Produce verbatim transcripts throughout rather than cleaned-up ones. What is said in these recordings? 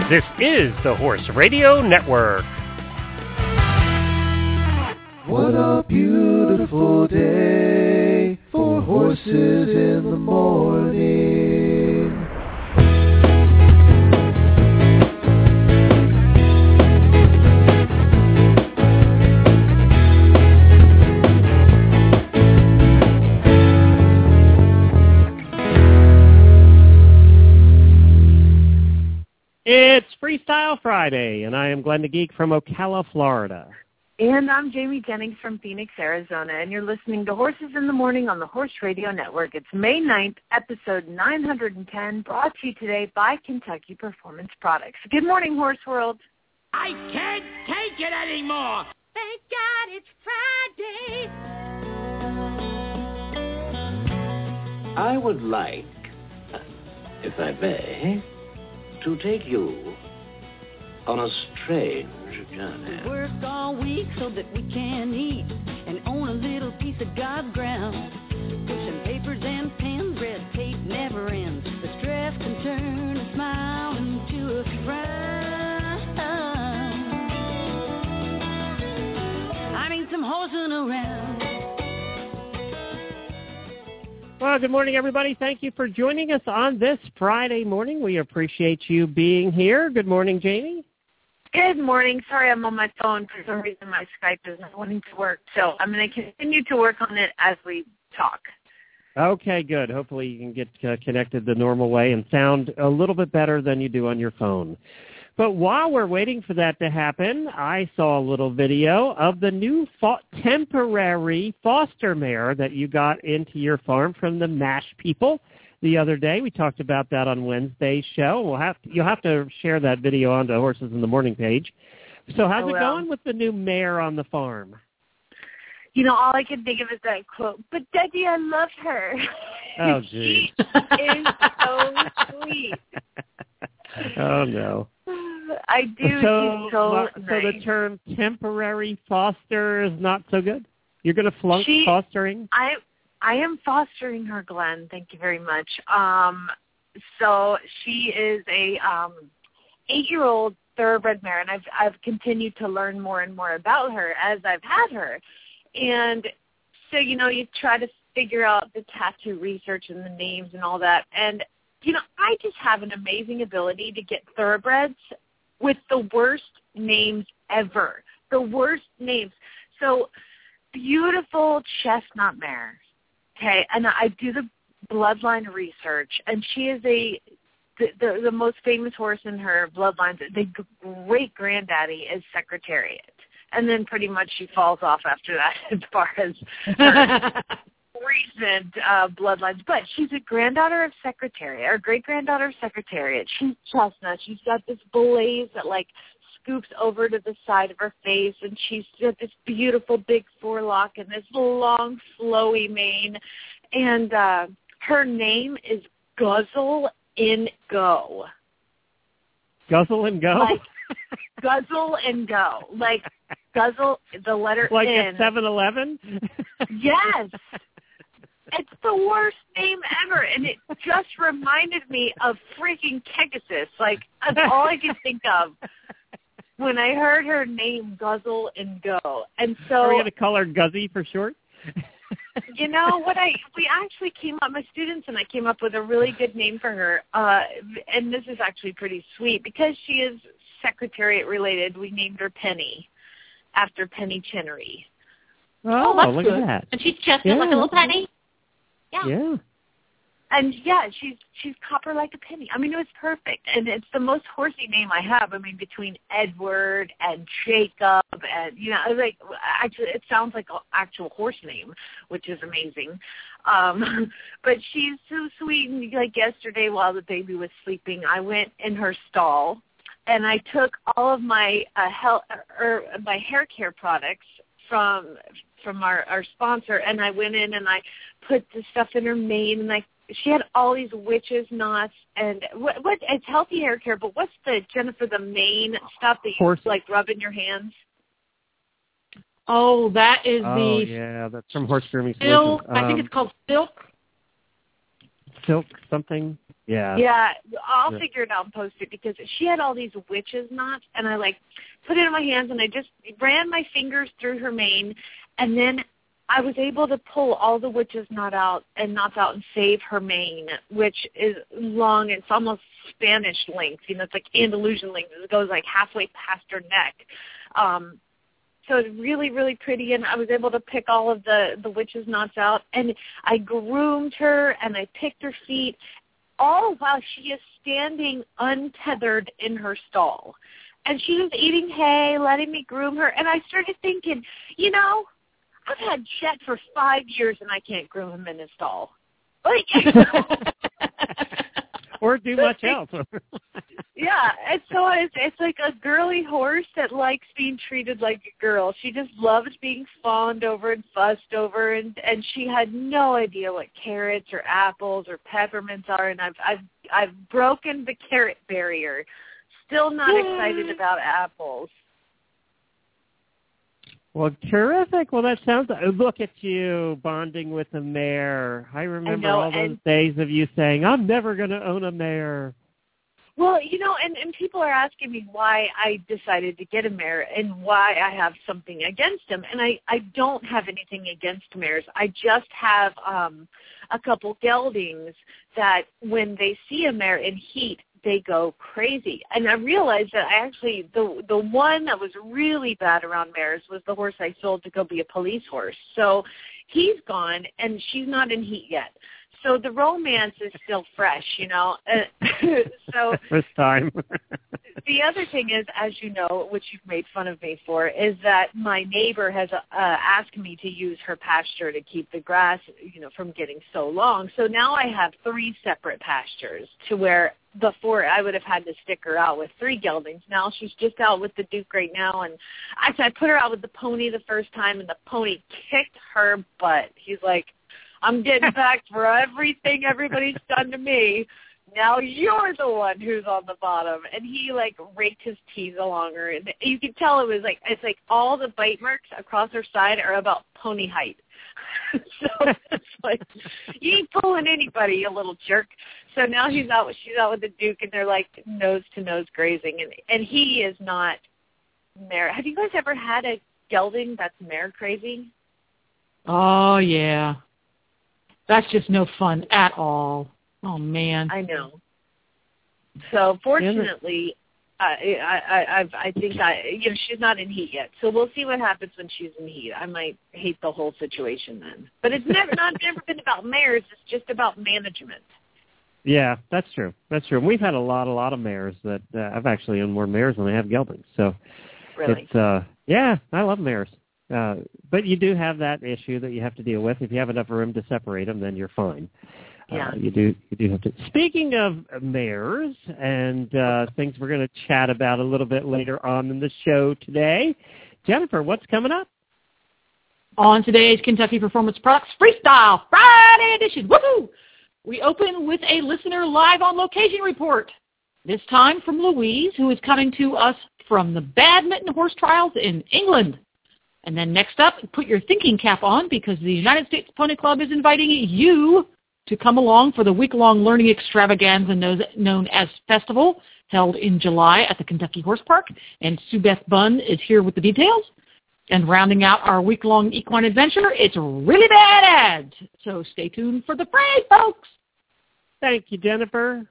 This is the Horse Radio Network. What a beautiful day for horses in the morning. It's Freestyle Friday, and I am Glenn the Geek from Ocala, Florida. And I'm Jamie Jennings from Phoenix, Arizona, and you're listening to Horses in the Morning on the Horse Radio Network. It's May ninth, episode nine hundred ten, brought to you today by Kentucky Performance Products. Good morning, Horse World. I can't take it anymore. Thank God it's Friday. I would like, if I may, to take you on a strange journey. We work all week so that we can eat and own a little piece of God's ground. Pushing papers and pens, red tape never ends. The stress can turn a smile into a frown. I need some horsing around. Well, good morning, everybody. Thank you for joining us on this Friday morning. We appreciate you being here. Good morning, Jamie. Good morning. Sorry I'm on my phone. For some reason, my Skype is not wanting to work. So I'm going to continue to work on it as we talk. Okay, good. Hopefully you can get uh, connected the normal way and sound a little bit better than you do on your phone. But while we're waiting for that to happen, I saw a little video of the new fo- temporary foster mare that you got into your farm from the MASH people the other day. We talked about that on Wednesday's show. We'll have to, you'll have to share that video on the Horses in the Morning page. So how's oh, it well. going with the new mare on the farm? You know, all I can think of is that quote, "But Daddy, I love her." Oh, geez. She is so sweet. Oh, no. I do. So, She's so uh, nice. so the term temporary foster is not so good? You're going to flunk she, fostering? I I am fostering her, Glenn. Thank you very much. Um, so she is a um, eight-year-old thoroughbred mare, and I've I've continued to learn more and more about her as I've had her. And so, you know, you try to figure out the tattoo research and the names and all that. And, you know, I just have an amazing ability to get thoroughbreds with the worst names ever. The worst names. So beautiful chestnut mare. Okay, and I do the bloodline research, and she is a the, the, the most famous horse in her bloodline. The great granddaddy is Secretariat, and then pretty much she falls off after that as far as her recent uh, bloodlines. But she's a granddaughter of Secretariat, or great granddaughter of Secretariat. She's chestnut. She's got this blaze that like scoops over to the side of her face, and she's got this beautiful big forelock and this long flowy mane, and uh, her name is Guzzle in Go. Guzzle and Go? Like, Guzzle and Go. Like, Guzzle, the letter like N. Like at seven eleven? Yes. It's the worst name ever, and it just reminded me of freaking Pegasus. Like, that's all I could think of when I heard her name, Guzzle and Go. And so, are we going to call her Guzzy for short? You know what? I we actually came up, my students and I came up with a really good name for her. Uh, and this is actually pretty sweet because she is Secretariat related. We named her Penny after Penny Chinnery. Oh, that's look good. at that. And she's chestnut Yeah. like a little penny. Yeah. Yeah. And yeah, she's she's copper like a penny. I mean, it was perfect, and it's the most horsey name I have. I mean, between Edward and Jacob, and you know, I was like, actually, it sounds like an actual horse name, which is amazing. Um, but she's so sweet. And like yesterday, while the baby was sleeping, I went in her stall, and I took all of my uh, health or my hair care products from from our, our sponsor, and I went in and I put the stuff in her mane, and I she had all these witches knots, and what, what it's healthy hair care, but what's the, Jennifer, the main stuff that you Horse. like rub in your hands? Oh, that is Oh, the yeah, that's from Horse Grooming silk. Solutions. I think Um, it's called silk. silk something. Yeah. Yeah, I'll Yeah. figure it out and post it because she had all these witches knots, and I like put it in my hands, and I just ran my fingers through her mane, and then I was able to pull all the witches knot out and knots out and save her mane, which is long. It's almost Spanish length. You know, it's like Andalusian length. It goes like halfway past her neck. Um, so it's really, really pretty, and I was able to pick all of the, the witches knots out, and I groomed her, and I picked her feet, all while she is standing untethered in her stall. And she was eating hay, letting me groom her, and I started thinking, you know, I've had Chet for five years, and I can't groom him in his stall. Like, or do much else. Yeah, and so it's it's like a girly horse that likes being treated like a girl. She just loves being fawned over and fussed over, and and she had no idea what carrots or apples or peppermints are. And I've I've I've broken the carrot barrier. Still not Yay. excited about apples. Well, terrific. Well, that sounds. Look at you bonding with a mare. I remember I know, all those and, days of you saying, "I'm never going to own a mare." Well, you know, and, and people are asking me why I decided to get a mare and why I have something against them. And I, I don't have anything against mares. I just have um, a couple geldings that when they see a mare in heat, they go crazy. And I realized that I actually, the the one that was really bad around mares was the horse I sold to go be a police horse. So he's gone, and she's not in heat yet. So the romance is still fresh, you know. Uh, so First time. the other thing is, as you know, which you've made fun of me for, is that my neighbor has uh, asked me to use her pasture to keep the grass, you know, from getting so long. So now I have three separate pastures to where before I would have had to stick her out with three geldings. Now she's just out with the Duke right now. And actually I put her out with the pony the first time, and the pony kicked her butt. He's like, I'm getting back for everything everybody's done to me. Now you're the one who's on the bottom. And he, like, raked his teeth along her. And you could tell it was, like, it's like all the bite marks across her side are about pony height. So it's like, you ain't pulling anybody, you little jerk. So now he's out, she's out with the Duke, and they're, like, nose-to-nose grazing. And, and he is not mare. Have you guys ever had a gelding that's mare crazy? Oh, yeah. That's just no fun at all. Oh, man. I know. So fortunately, uh, I, I, I've, I think I, you know, she's not in heat yet. So we'll see what happens when she's in heat. I might hate the whole situation then. But it's never, not never been about mares. It's just about management. Yeah, that's true. That's true. We've had a lot, a lot of mares that uh, I've actually owned more mares than I have geldings. So Really? it's, uh, yeah, I love mares. Uh, but you do have that issue that you have to deal with. If you have enough room to separate them, then you're fine. Yeah. Uh, you do you do have to. Speaking of mares and uh, things we're going to chat about a little bit later on in the show today, Jennifer, what's coming up? On today's Kentucky Performance Products Freestyle Friday edition, woohoo! We open with a listener live on location report. This time from Louise, who is coming to us from the Badminton Horse Trials in England. And then next up, put your thinking cap on because the United States Pony Club is inviting you to come along for the week-long learning extravaganza known as Festival, held in July at the Kentucky Horse Park. And Sue Beth Bunn is here with the details. And rounding out our week-long equine adventure, it's really bad ads. So stay tuned for the fray, folks. Thank you, Jennifer.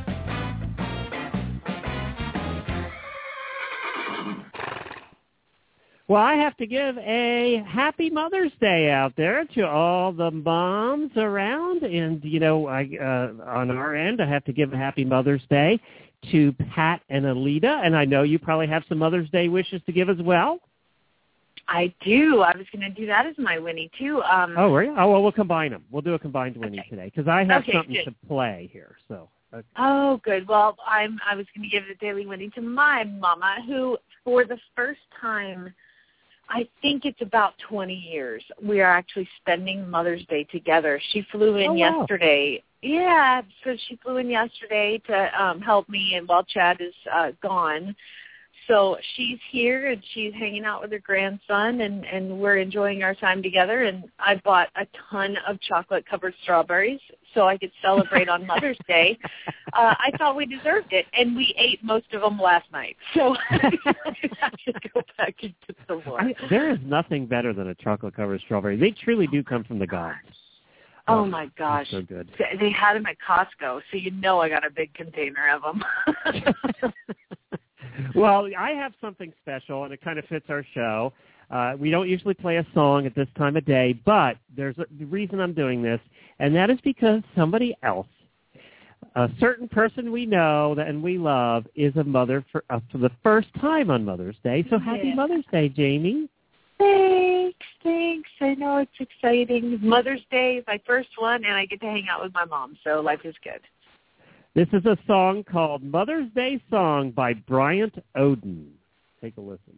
Well, I have to give a happy Mother's Day out there to all the moms around. And, you know, I, uh, on our end, I have to give a happy Mother's Day to Pat and Alita. And I know you probably have some Mother's Day wishes to give as well. I do. I was going to do that as my Winnie, too. Um, oh, were you? Oh, well, we'll combine them. We'll do a combined Winnie okay. today because I have okay, something good. to play here. So. Okay. Oh, good. Well, I'm, I was going to give the Daily Winnie to my mama, who, for the first time, I think it's about twenty years, we are actually spending Mother's Day together. She flew in oh, wow. yesterday. Yeah, so she flew in yesterday to um, help me and while Chad is uh, gone. so she's here, and she's hanging out with her grandson, and, and we're enjoying our time together. And I bought a ton of chocolate-covered strawberries so I could celebrate on Mother's Day. Uh, I thought we deserved it, and we ate most of them last night. So I should go back and get some more. I, there is nothing better than a chocolate-covered strawberry. They truly do come from the gods. Oh, my gosh. So good. They had them at Costco, so you know I got a big container of them. Well, I have something special, and it kind of fits our show. Uh, we don't usually play a song at this time of day, but there's a the reason I'm doing this, and that is because somebody else, a certain person we know that and we love, is a mother for, uh, for the first time on Mother's Day. So happy yeah. Mother's Day, Jamie. Thanks, thanks. I know it's exciting. Mother's Day is my first one, and I get to hang out with my mom, so life is good. This is a song called Mother's Day Song by Bryant Oden. Take a listen.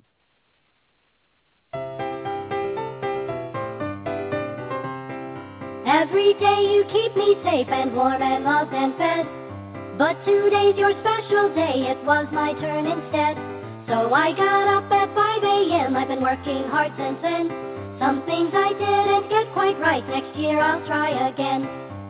Every day you keep me safe and warm and loved and fed. But today's your special day, it was my turn instead. So I got up at five a.m., I've been working hard since then. Some things I didn't get quite right, next year I'll try again.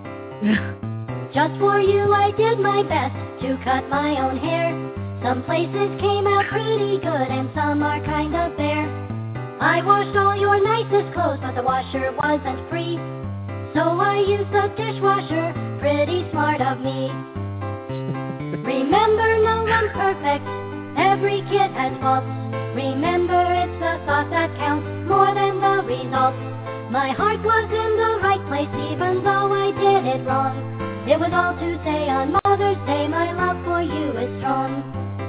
Just for you I did my best to cut my own hair. Some places came out pretty good and some are kind of bare. I washed all your nicest clothes, but the washer wasn't free. So I used the dishwasher, pretty smart of me. Remember, no one's perfect, every kid has faults. Remember, it's the thought that counts more than the results. My heart was in the right place even though I did it wrong. It was all to say on Mother's Day, my love for you is strong.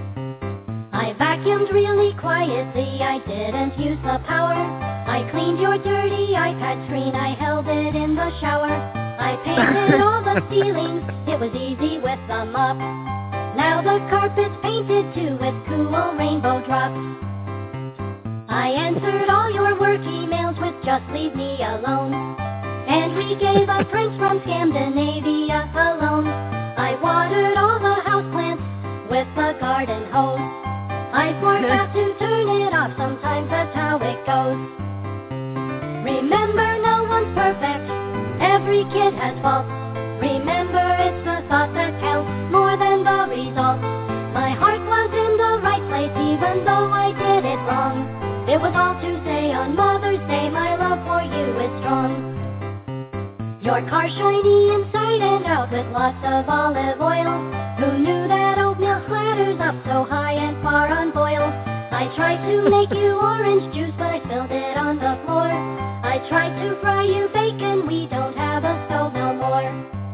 I vacuumed really quietly, I didn't use the power. I cleaned your dirty iPad screen, I held it in the shower. I painted all the ceilings, it was easy with the mop. Now the carpet's painted too with cool rainbow drops. I answered all your work emails with just leave me alone. And we gave a prince from Scandinavia a loan. I watered all the houseplants with the garden hose. I forgot to turn it off, sometimes that's how it goes. Remember, no one's perfect, every kid has faults. Remember, it's the thought that counts more than the results. My heart was in the right place even though I did it wrong. It was all to say on Mother's Day, my love for you is strong. Your car shiny inside and out with lots of olive oil. Who knew that oatmeal slatters up so high and far on boil? I tried to make you orange juice, but I spilled it on the floor. I tried to fry you bacon, we don't have a stove no more.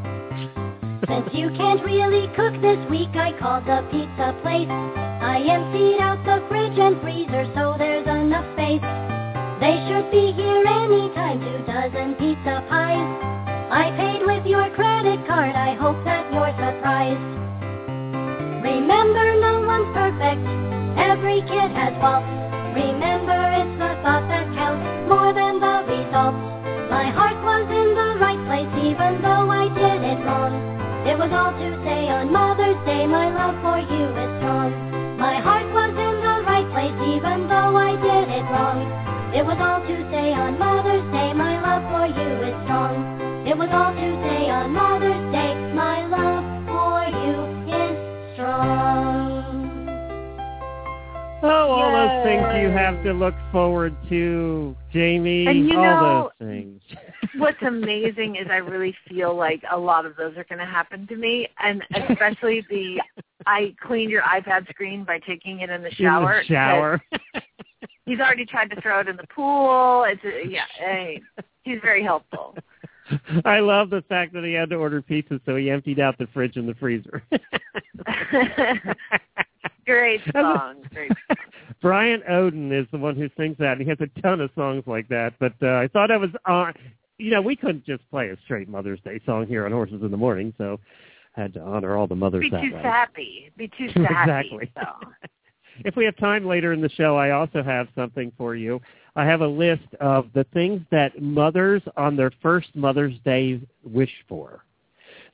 Since you can't really cook this week, I called the pizza place. I emptied out the fridge and freezer so there's enough space. They should be here anytime, two dozen pizza pies. I paid with your credit card, I hope that you're surprised. Remember, no one's perfect, every kid has faults. Remember, it's the thought that counts more than the results. My heart was in the right place even though I did it wrong. It was all to say on Mother's Day, my love for you is strong. My heart was in the right place even though I did it wrong. It was all to say on Mother's Day, my love for you is strong. It was all to say on Mother's Day, my love for you is strong. Oh, all Yay. those things you have to look forward to, Jamie. And you all know, those things. What's amazing is I really feel like a lot of those are going to happen to me, and especially the I cleaned your iPad screen by taking it in the shower. In the shower. He's already tried to throw it in the pool. It's a, yeah, hey, he's very helpful. I love the fact that he had to order pizza, so he emptied out the fridge and the freezer. Great song. Great song. Bryant Oden is the one who sings that, and he has a ton of songs like that. But uh, I thought I was on. You know, we couldn't just play a straight Mother's Day song here on Horses in the Morning, so I had to honor all the mothers Be that too way. sappy. Be too sappy. Exactly. So. If we have time later in the show, I also have something for you. I have a list of the things that mothers on their first Mother's Day wish for.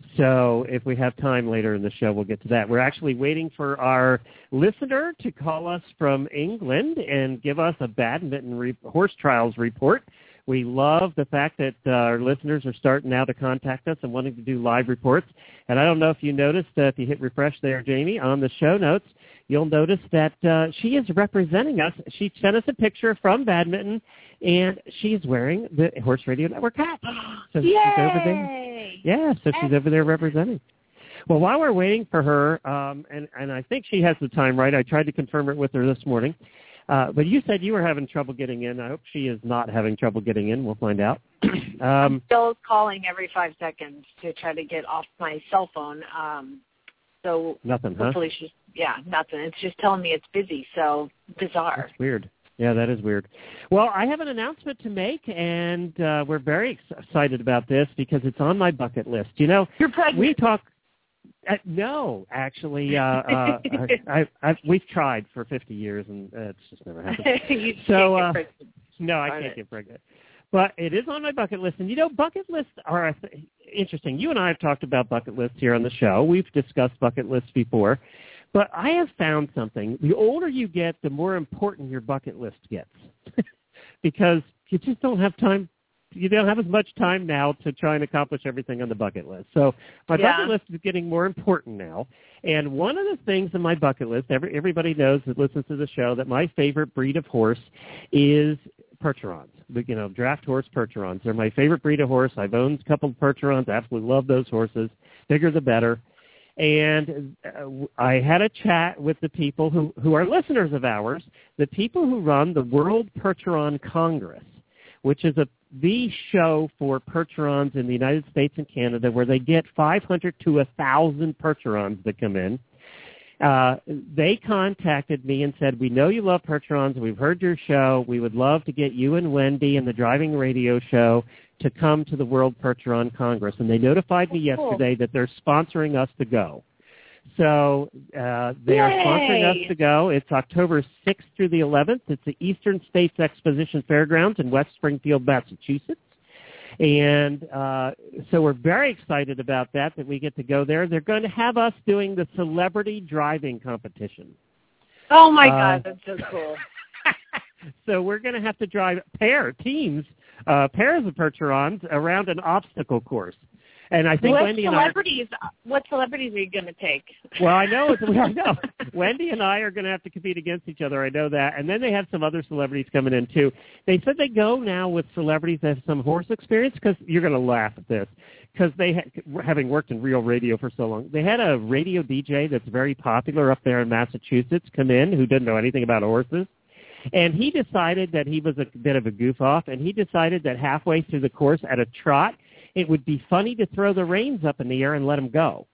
So if we have time later in the show, we'll get to that. We're actually waiting for our listener to call us from England and give us a badminton re- horse trials report. We love the fact that uh, our listeners are starting now to contact us and wanting to do live reports. And I don't know if you noticed, uh, if you hit refresh there, Jamie, on the show notes, you'll notice that uh, she is representing us. She sent us a picture from badminton, and she's wearing the Horse Radio Network hat. So Yay! she's over there. Yeah, so she's over there representing. Well, while we're waiting for her, um, and, and I think she has the time right, I tried to confirm it with her this morning. Uh, but you said you were having trouble getting in. I hope she is not having trouble getting in. We'll find out. um, Still calling every five seconds to try to get off my cell phone. Um, so nothing, huh? Hopefully she's, yeah, nothing. It's just telling me it's busy. So bizarre. That's weird. Yeah, that is weird. Well, I have an announcement to make, and uh, we're very excited about this because it's on my bucket list. You know, You're pregnant. we talk. Uh, no, actually, uh, uh, I, I, we've tried for fifty years, and uh, it's just never happened. You so, can't uh, get pregnant. no, I Darn can't it. get pregnant. But it is on my bucket list, and you know, bucket lists are uh, interesting. You and I have talked about bucket lists here on the show. We've discussed bucket lists before, but I have found something. The older you get, the more important your bucket list gets, because you just don't have time. You don't have as much time now to try and accomplish everything on the bucket list. So my Yeah. bucket list is getting more important now. And one of the things on my bucket list, every, everybody knows that listens to the show, that my favorite breed of horse is Percherons. You know, draft horse Percherons. They're my favorite breed of horse. I've owned a couple of Percherons. I absolutely love those horses. Bigger the better. And uh, I had a chat with the people who, who are listeners of ours, the people who run the World Percheron Congress, which is a the show for Percherons in the United States and Canada, where they get five hundred to one thousand Percherons that come in. Uh, they contacted me and said, we know you love Percherons. We've heard your show. We would love to get you and Wendy and the Driving Radio Show to come to the World Percheron Congress. And they notified me Oh, cool. yesterday that they're sponsoring us to go. So uh, they Yay! are sponsoring us to go. It's October sixth through the eleventh. It's the Eastern States Exposition Fairgrounds in West Springfield, Massachusetts. And uh, so we're very excited about that, that we get to go there. They're going to have us doing the celebrity driving competition. Oh, my Uh, God. That's so cool. So we're going to have to drive pair, teams, uh, pairs of Percherons around an obstacle course. And I think what Wendy and I... celebrities? What celebrities are you going to take? Well, I know. It's, I know. Wendy and I are going to have to compete against each other. I know that. And then they have some other celebrities coming in, too. They said they go now with celebrities that have some horse experience, because you're going to laugh at this, because they, ha- having worked in real radio for so long, they had a radio D J that's very popular up there in Massachusetts come in who didn't know anything about horses. And he decided that he was a bit of a goof-off, and he decided that halfway through the course at a trot, it would be funny to throw the reins up in the air and let him go.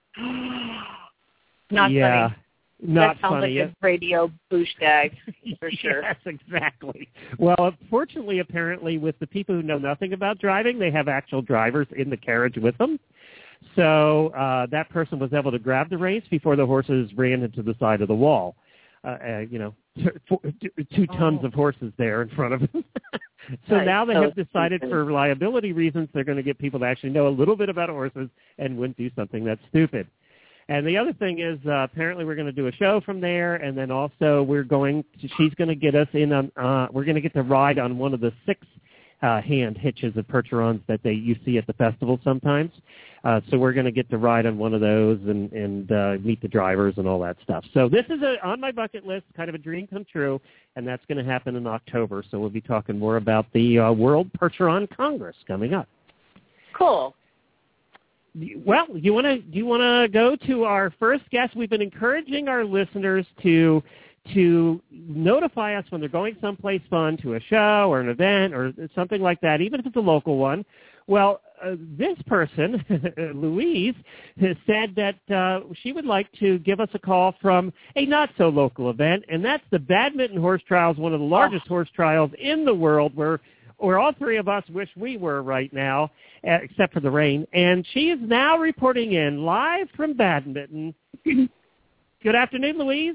Not yeah, funny. not that sounds funny. like a radio douchebag, for sure. Yes, exactly. Well, fortunately, apparently, with the people who know nothing about driving, they have actual drivers in the carriage with them. So uh, that person was able to grab the reins before the horses ran into the side of the wall. Uh, uh, you know, four, two tons Oh. of horses there in front of him. So Right. now they So have decided stupid. for reliability reasons they're going to get people that actually know a little bit about horses and wouldn't do something that's stupid. And the other thing is uh, apparently we're going to do a show from there, and then also we're going to, she's going to get us in on, uh, we're going to get to ride on one of the six uh, hand hitches of Percherons that they you see at the festival sometimes. Uh, so we're going to get to ride on one of those and, and uh, meet the drivers and all that stuff. So this is a, on my bucket list, kind of a dream come true, and that's going to happen in October. So we'll be talking more about the uh, World Percheron Congress coming up. Cool. Well, you want to do you want to go to our first guest? We've been encouraging our listeners to to notify us when they're going someplace fun, to a show or an event or something like that, even if it's a local one. Well, uh, this person, Louise, has said that uh, she would like to give us a call from a not-so-local event, and that's the Badminton Horse Trials, one of the largest oh. horse trials in the world, where where all three of us wish we were right now, uh, except for the rain. And she is now reporting in live from Badminton. Good afternoon, Louise.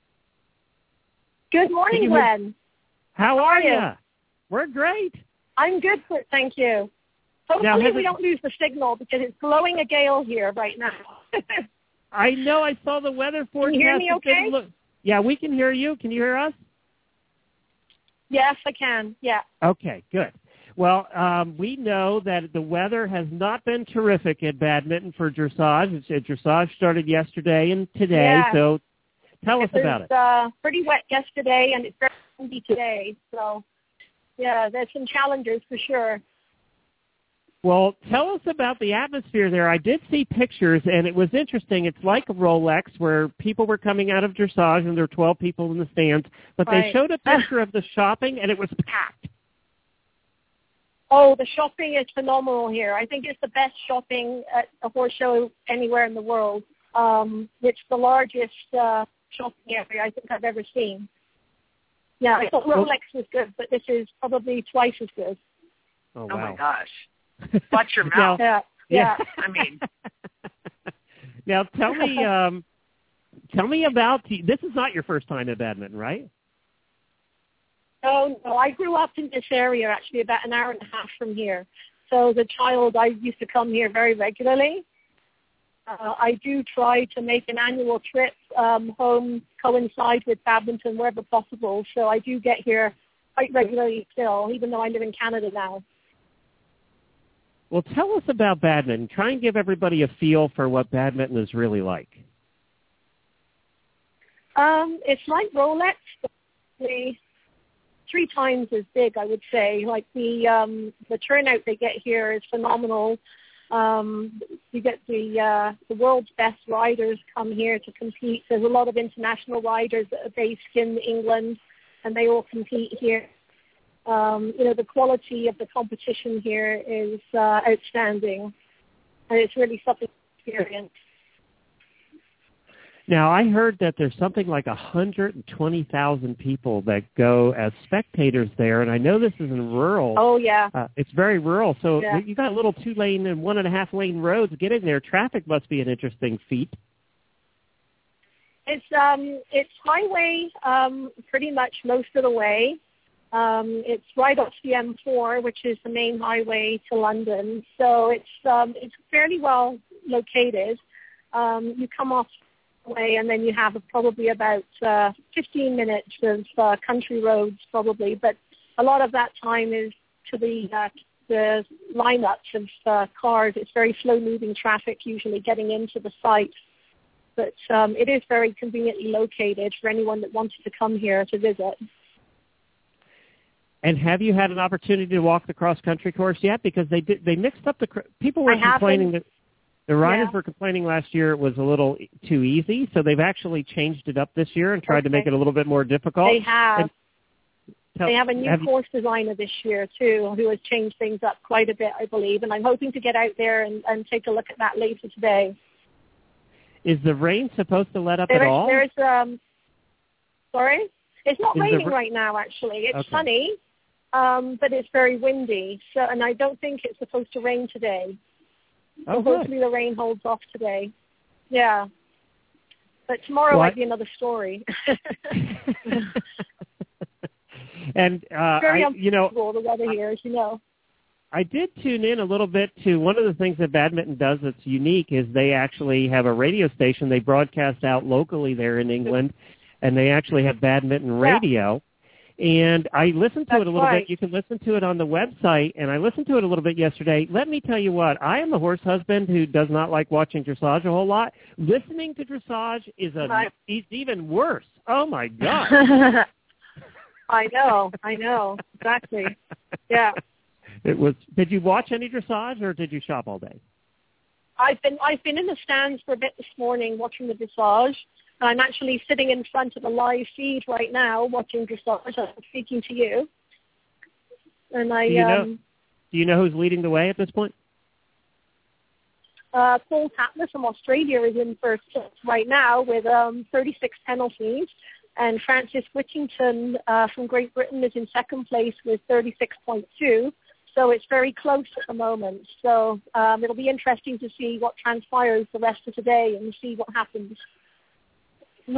Good morning, Glenn. How, How are you? you? We're great. I'm good, thank you. Hopefully has we it- don't lose the signal because it's blowing a gale here right now. I know. I saw the weather forecast. Can you hear me It okay? didn't look- yeah, we can hear you. Can you hear us? Yes, I can. Yeah. Okay, good. Well, um, we know that the weather has not been terrific at badminton for dressage. It's, uh, dressage started yesterday and today, Yeah. so tell us it about was, it. uh, pretty wet yesterday, and it's very windy today. So, yeah, there's some challenges for sure. Well, tell us about the atmosphere there. I did see pictures, and it was interesting. It's like a Rolex where people were coming out of dressage, and there were twelve people in the stands, but Right. they showed a picture of the shopping, and it was packed. Oh, the shopping is phenomenal here. I think it's the best shopping at a horse show anywhere in the world. Um, it's the largest uh, shopping area I think I've ever seen. Yeah, I thought Rolex was good, but this is probably twice as good. Oh, Oh wow. my gosh. Watch your Now- mouth. Yeah, yeah. I mean, Now, tell me, um, tell me about, this is not your first time at badminton, right? Oh, no, I grew up in this area, actually, about an hour and a half from here. So as a child, I used to come here very regularly. Uh, I do try to make an annual trip um, home, coincide with badminton wherever possible. So I do get here quite regularly still, even though I live in Canada now. Well, tell us about badminton. Try and give everybody a feel for what badminton is really like. Um, it's like Rolex, but the three times as big, I would say. Like the um, the turnout they get here is phenomenal. Um, you get the uh, the world's best riders come here to compete. There's a lot of international riders that are based in England, and they all compete here. Um, you know, the quality of the competition here is uh, outstanding, and it's really something to experience. Now, I heard that there's something like one hundred twenty thousand people that go as spectators there, and I know this is in rural. Oh, yeah. Uh, it's very rural, so Yeah. you got little two-lane and one-and-a-half-lane roads. Getting there, traffic must be an interesting feat. It's um it's highway um pretty much most of the way. Um, it's right off the M four, which is the main highway to London. So it's um it's fairly well located. Um, you come off the way, and then you have probably about uh, fifteen minutes of uh, country roads, probably. But a lot of that time is to the uh, the lineups of uh, cars. It's very slow-moving traffic, usually getting into the site. But um, it is very conveniently located for anyone that wanted to come here to visit. And have you had an opportunity to walk the cross-country course yet? Because they did, they mixed up the cr- people were I haven't. complaining that the riders Yeah. were complaining last year it was a little too easy, so they've actually changed it up this year and tried to make Okay. it a little bit more difficult. They have. And tell- They have a new have you- course designer this year, too, who has changed things up quite a bit, I believe. And I'm hoping to get out there and, and take a look at that later today. Is the rain supposed to let up There at is, all? there's, um, sorry? It's not Is there raining ra- right now, actually. It's Okay. sunny, um, but it's very windy. So, and I don't think it's supposed to rain today. Oh, So good. hopefully the rain holds off today. Yeah. But tomorrow Well, might I- be another story. And uh, very I, you know, unpredictable, the weather here, as you know. I did tune in a little bit to one of the things that badminton does that's unique is they actually have a radio station. They broadcast out locally there in England, and they actually have badminton Yeah. radio. And I listened to That's it a little right. bit. You can listen to it on the website, and I listened to it a little bit yesterday. Let me tell you what, I am a horse husband who does not like watching dressage a whole lot. Listening to dressage is a Right. is even worse. Oh, my God. I know, I know, exactly. Yeah. It was. Did you watch any dressage, or did you shop all day? I've been I've been in the stands for a bit this morning watching the dressage. I'm actually sitting in front of a live feed right now watching dressage. I'm speaking to you. And I Do you know, um do you know who's leading the way at this point? uh Paul Tatler from Australia is in first right now with um thirty-six penalties. And Francis Whittington uh, from Great Britain is in second place with thirty-six point two. So it's very close at the moment. So um, it'll be interesting to see what transpires the rest of today and see what happens. Now,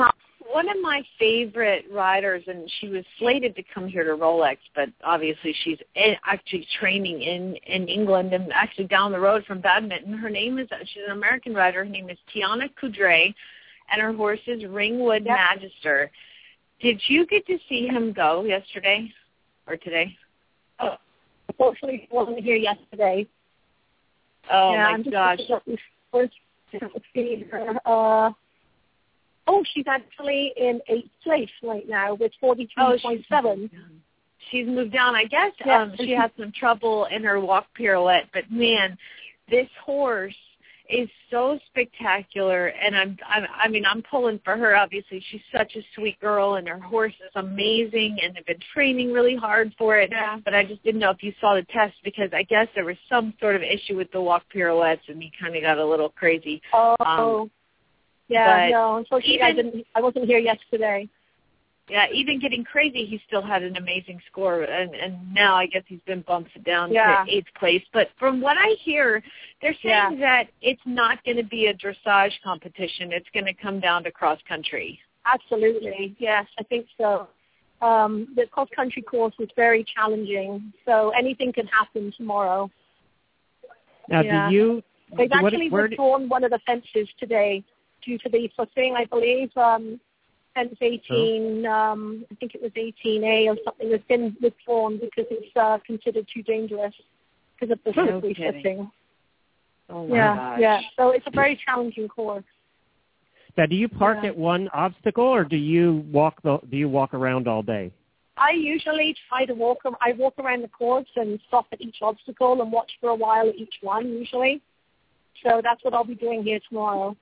one of my favorite riders, and she was slated to come here to Rolex, but obviously she's actually training in, in England and actually down the road from badminton. Her name is, she's an American rider. Her name is Tiana Coudray, and her horse is Ringwood Yep. Magister. Did you get to see him go yesterday or today? Oh, unfortunately, I wasn't here yesterday. Oh, yeah, my I'm just gosh. looking up this first to see her. Uh, oh, she's actually in eighth place right now with forty-three point seven. She's moved down. I guess Yeah. um, she had some trouble in her walk pirouette, but man, this horse is so spectacular, and I'm, I'm I mean I'm pulling for her. Obviously, she's such a sweet girl, and her horse is amazing, and they've been training really hard for it. Yeah. But I just didn't know if you saw the test, because I guess there was some sort of issue with the walk pirouettes, and he kind of got a little crazy. Oh, Um, yeah, but no, unfortunately, I even- didn't. I wasn't here yesterday. Yeah, even getting crazy, he still had an amazing score, and, and now I guess he's been bumped down Yeah. to eighth place. But from what I hear, they're saying Yeah. that it's not going to be a dressage competition. It's going to come down to cross country. Absolutely, yes, I think so. Um, the cross-country course was very challenging, so anything can happen tomorrow. Now, Yeah. do you? They've what- actually where do- withdrawn one of the fences today due to the footing, I believe. Um, fence eighteen, um, I think it was eighteen A or something, has been withdrawn because it's uh, considered too dangerous because of the No slippery kidding. footing. Oh my Yeah, gosh. yeah. So it's a very challenging course. Now, do you park Yeah. at one obstacle, or do you walk the? Do you walk around all day? I usually try to walk. ar- I walk around the course and stop at each obstacle and watch for a while at each one usually. So that's what I'll be doing here tomorrow.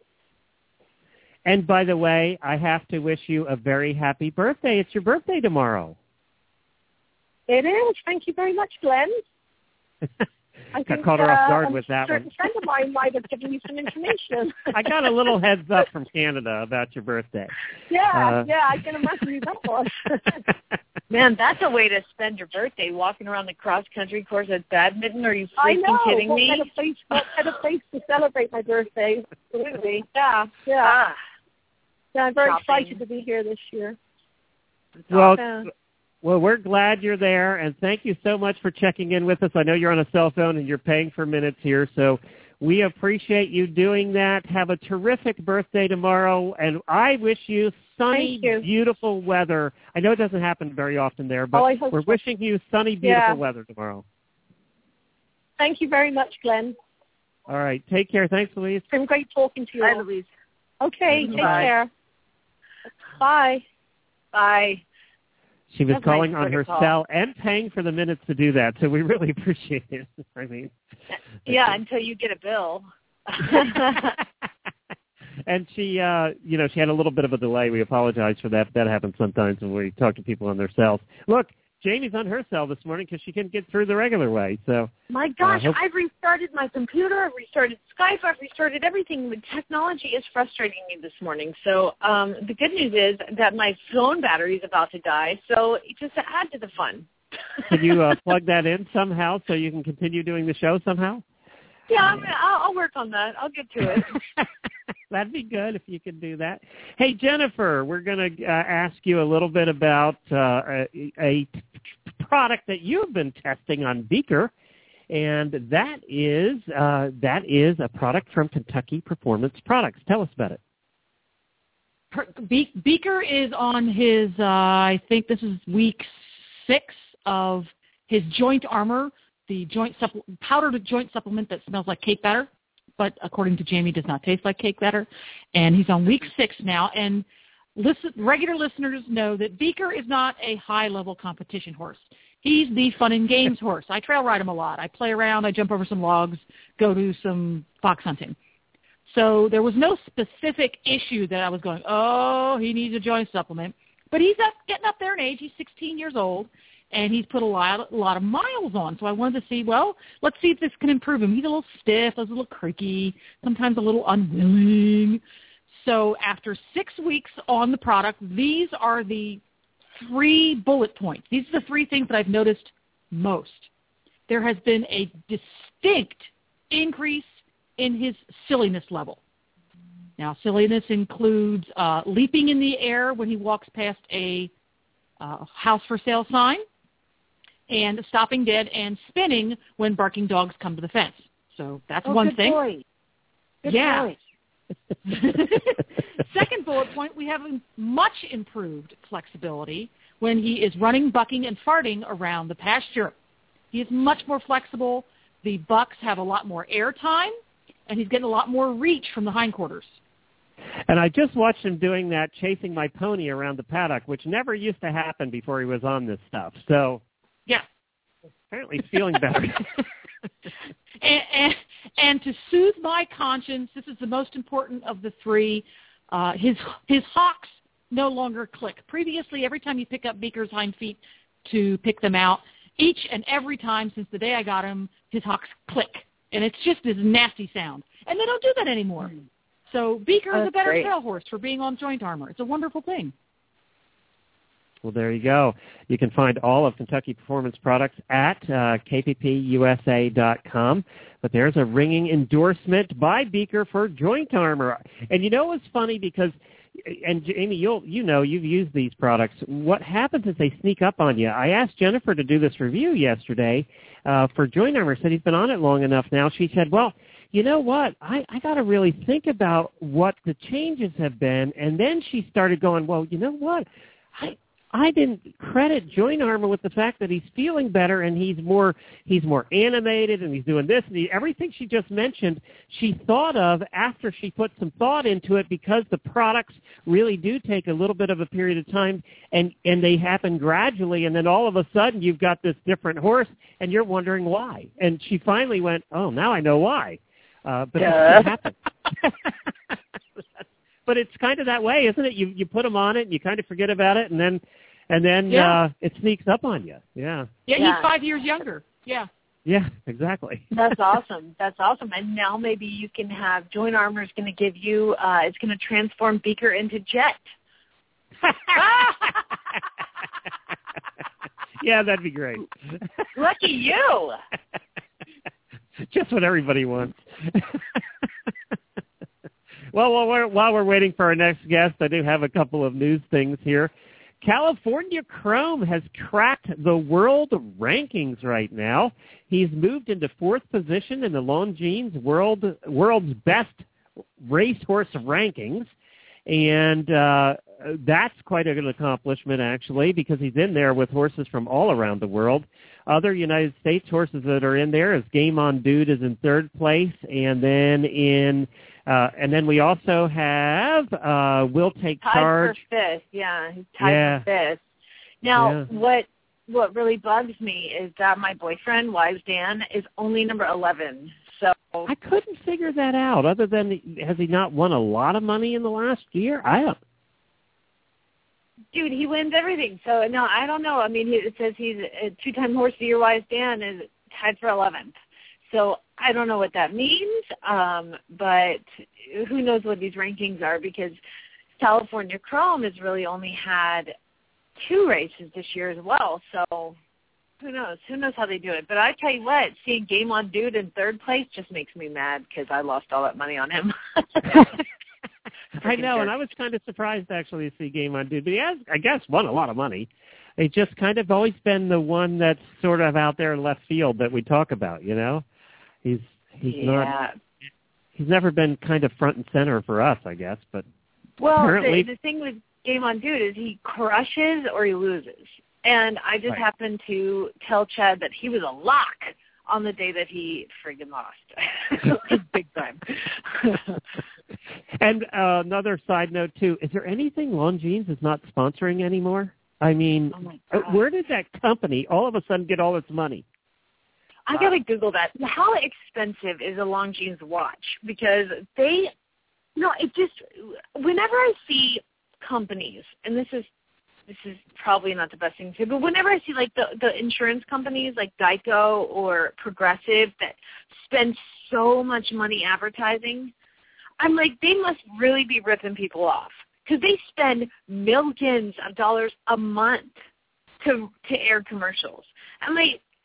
And by the way, I have to wish you a very happy birthday. It's your birthday tomorrow. It is. Thank you very much, Glenn. I Got caught her uh, off guard a with that certain one. friend of mine might have given you some information. I got a little heads up from Canada about your birthday. Yeah, Uh, yeah, I can imagine who that was. Man, that's a way to spend your birthday, walking around the cross-country course at badminton. Are you I freaking know. kidding what me? Kind of place, what kind of place to celebrate my birthday? Absolutely. Yeah, yeah. Ah, Yeah, I'm very shopping. excited to be here this year. Well, Yeah. well, we're glad you're there, and thank you so much for checking in with us. I know you're on a cell phone and you're paying for minutes here, so we appreciate you doing that. Have a terrific birthday tomorrow, and I wish you sunny, Thank you. beautiful weather. I know it doesn't happen very often there, but Oh, I hope we're so. wishing you sunny, beautiful Yeah. weather tomorrow. Thank you very much, Glenn. All right, take care. Thanks, Louise. It's been great talking to you. Bye, all. Louise. Okay, take Bye. care. Bye. Bye. She was That's calling nice on for her the call. cell and paying for the minutes to do that, so we really appreciate it. I mean, Yeah, until you get a bill. and she, uh, you know, she had a little bit of a delay. We apologize for that. That happens sometimes when we talk to people on their cells. Look, Jamie's on her cell this morning because she couldn't get through the regular way. So My gosh, hope- I've restarted my computer. I've restarted Skype. I've restarted everything. The technology is frustrating me this morning. So um, the good news is that my phone battery is about to die. So just to add to the fun. can you uh, plug that in somehow so you can continue doing the show somehow? Yeah, I'm, I'll, I'll work on that. I'll get to it. That'd be good if you could do that. Hey, Jennifer, we're going to uh, ask you a little bit about uh, a, a product that you've been testing on Beaker, and that is uh, that is a product from Kentucky Performance Products. Tell us about it. Per- Be- Beaker is on his, uh, I think this is week six of his joint armor, the joint supple- powdered joint supplement that smells like cake batter, but according to Jamie does not taste like cake batter. And he's on week six now. And listen, regular listeners know that Beaker is not a high-level competition horse. He's the fun and games horse. I trail ride him a lot. I play around. I jump over some logs, go do some fox hunting. So there was no specific issue that I was going, oh, he needs a joint supplement. But he's up, getting up there in age. He's sixteen years old, and he's put a lot, a lot of miles on. So I wanted to see, well, let's see if this can improve him. He's a little stiff, a little creaky, sometimes a little unwilling. So after six weeks on the product, these are the three bullet points. These are the three things that I've noticed most. There has been a distinct increase in his silliness level. Now, silliness includes uh, leaping in the air when he walks past a uh, house for sale sign, and stopping dead and spinning when barking dogs come to the fence. So that's oh, one good thing. Boy. Good yeah. boy. Second bullet point, we have much improved flexibility when he is running, bucking, and farting around the pasture. He is much more flexible. The bucks have a lot more air time, and he's getting a lot more reach from the hindquarters. And I just watched him doing that, chasing my pony around the paddock, which never used to happen before he was on this stuff. So, yeah, apparently he's feeling better. and, and, and to soothe my conscience, this is the most important of the three. Uh, his his hocks no longer click. Previously, every time you pick up Beaker's hind feet to pick them out, each and every time since the day I got him, his hocks click. And it's just this nasty sound. And they don't do that anymore. Mm. So Beaker That's is a better great. trail horse for being on joint armor. It's a wonderful thing. Well, there you go. You can find all of Kentucky Performance products at uh, K P P U S A dot com. But there's a ringing endorsement by Beaker for joint armor. And you know what's funny? Because, and Amy, you'll, you know, you've used these products. What happens is they sneak up on you. I asked Jennifer to do this review yesterday uh, for joint armor. Said he's been on it long enough now. She said, well, you know what? I, I got to really think about what the changes have been. And then she started going, well, you know what? I I didn't credit joint armor with the fact that he's feeling better and he's more he's more animated and he's doing this and he, everything she just mentioned. She thought of after she put some thought into it because the products really do take a little bit of a period of time and and they happen gradually and then all of a sudden you've got this different horse and you're wondering why. And she finally went, oh, now I know why. Uh, but yeah. it happened. But it's kind of that way, isn't it? You you put them on it and you kind of forget about it, and then and then yeah. uh, it sneaks up on you. Yeah. yeah. Yeah, he's five years younger. Yeah. Yeah, exactly. That's awesome. That's awesome. And now maybe you can have joint armor is going to give you. Uh, it's going to transform Beaker into Jet. Yeah, that'd be great. Lucky you. Just what everybody wants. Well, while we're, while we're waiting for our next guest, I do have a couple of news things here. California Chrome has cracked the world rankings right now. He's moved into fourth position in the Longines World World's Best Racehorse rankings, and uh, that's quite a good accomplishment, actually, because he's in there with horses from all around the world. Other United States horses that are in there is Game On Dude is in third place, and then in uh, and then we also have uh, Will Take tied Charge. for fifth, yeah, he's tied Yeah. for fifth. Now, Yeah. what what really bugs me is that my boyfriend, Wise Dan, is only number eleven. So I couldn't figure that out. Other than has he not won a lot of money in the last year? I don't. dude, he wins everything. So no, I don't know. I mean, it says he's a two-time Horse of the Year. Wise Dan is tied for eleventh. So I don't know what that means, um, but who knows what these rankings are, because California Chrome has really only had two races this year as well. So who knows? Who knows how they do it? But I tell you what, seeing Game On Dude in third place just makes me mad because I lost all that money on him. I know, and I was kind of surprised actually to see Game On Dude, but he has, I guess, won a lot of money. It's just kind of always been the one that's sort of out there in left field that we talk about, you know? He's he's yeah. not he's never been kind of front and center for us, I guess, but well, apparently the, the thing with Game On Dude is he crushes or he loses. And I just right. happened to tell Chad that he was a lock on the day that he friggin' lost. Big time. And uh, another side note, too, is there anything Longines is not sponsoring anymore? I mean, oh my uh, God. where did that company all of a sudden get all its money? I got to Google that. How expensive is a Longines watch? Because they, no, it just, whenever I see companies, and this is this is probably not the best thing to do, but whenever I see like the, the insurance companies like Geico or Progressive that spend so much money advertising, I'm like, they must really be ripping people off because they spend millions of dollars a month to to air commercials. I'm like,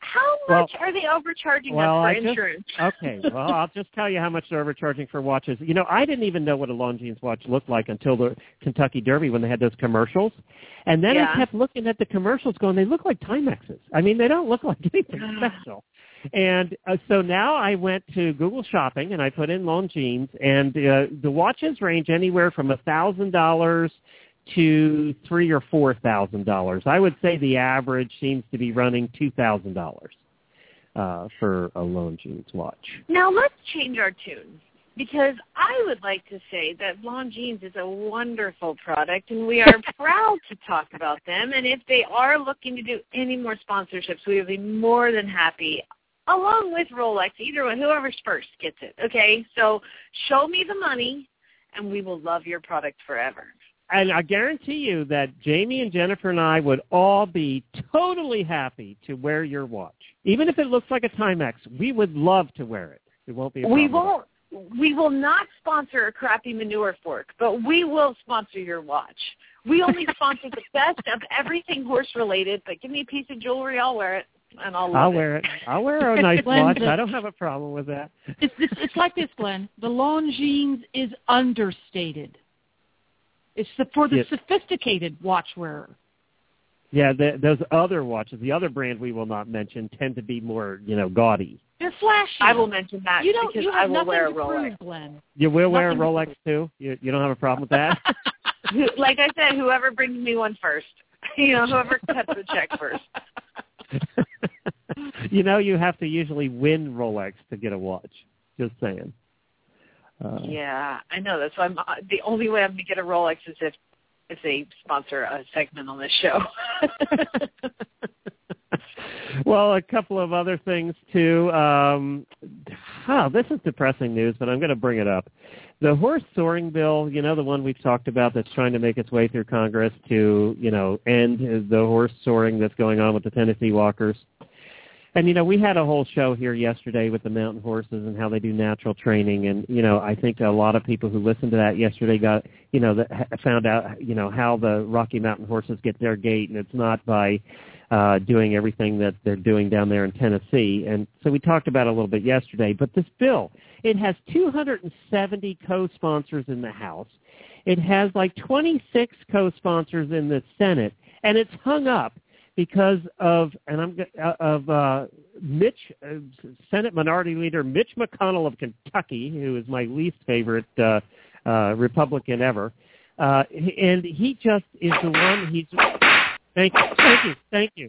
How much well, are they overcharging well, us for I just, insurance? Okay, well, I'll just tell you how much they're overcharging for watches. You know, I didn't even know what a Longines watch looked like until the Kentucky Derby when they had those commercials. And then yeah. I kept looking at the commercials going, they look like Timexes. I mean, they don't look like anything special. And uh, so now I went to Google Shopping and I put in Longines, and uh, the watches range anywhere from one thousand dollars to three or four thousand dollars. I would say the average seems to be running two thousand dollars uh, for a Longines watch. Now let's change our tune, because I would like to say that Longines is a wonderful product, and we are proud to talk about them. And if they are looking to do any more sponsorships, we would be more than happy, along with Rolex. Either one, whoever's first gets it. Okay, so show me the money, and we will love your product forever. And I guarantee you that Jamie and Jennifer and I would all be totally happy to wear your watch. Even if it looks like a Timex, we would love to wear it. It won't be a problem. We won't. We will not sponsor a crappy manure fork, but we will sponsor your watch. We only sponsor the best of everything horse-related, but give me a piece of jewelry, I'll wear it, and I'll love I'll it. wear it. I'll wear a nice watch. I don't have a problem with that. It's, it's, it's like this, Glenn. The Longines is understated. It's the, for the yes. sophisticated watch wearer. Yeah, the, those other watches, the other brand we will not mention, tend to be more, you know, gaudy. They're flashy. I will mention that you don't, because you have I will wear a to Rolex. Prove, Glenn. You will nothing wear a Rolex too? You, you don't have a problem with that? Like I said, whoever brings me one first. You know, whoever cuts the check first. You know, you have to usually win Rolex to get a watch. Just saying. Uh, yeah, I know. That's why I'm, uh, the only way I'm going to get a Rolex is if if they sponsor a segment on this show. Well, a couple of other things, too. Um, oh, this is depressing news, but I'm going to bring it up. The horse soaring bill, you know, the one we've talked about that's trying to make its way through Congress to, you know, end the horse soaring that's going on with the Tennessee Walkers. And, you know, we had a whole show here yesterday with the mountain horses and how they do natural training. And, you know, I think a lot of people who listened to that yesterday got, you know, that found out, you know, how the Rocky Mountain horses get their gait. And it's not by uh, doing everything that they're doing down there in Tennessee. And so we talked about it a little bit yesterday. But this bill, it has two hundred seventy co-sponsors in the House. It has like twenty-six co-sponsors in the Senate. And it's hung up because of and I'm uh, of uh, Mitch, uh, Senate Minority Leader Mitch McConnell of Kentucky, who is my least favorite uh, uh, Republican ever, uh, and he just is the one. He's thank you, thank you, thank you.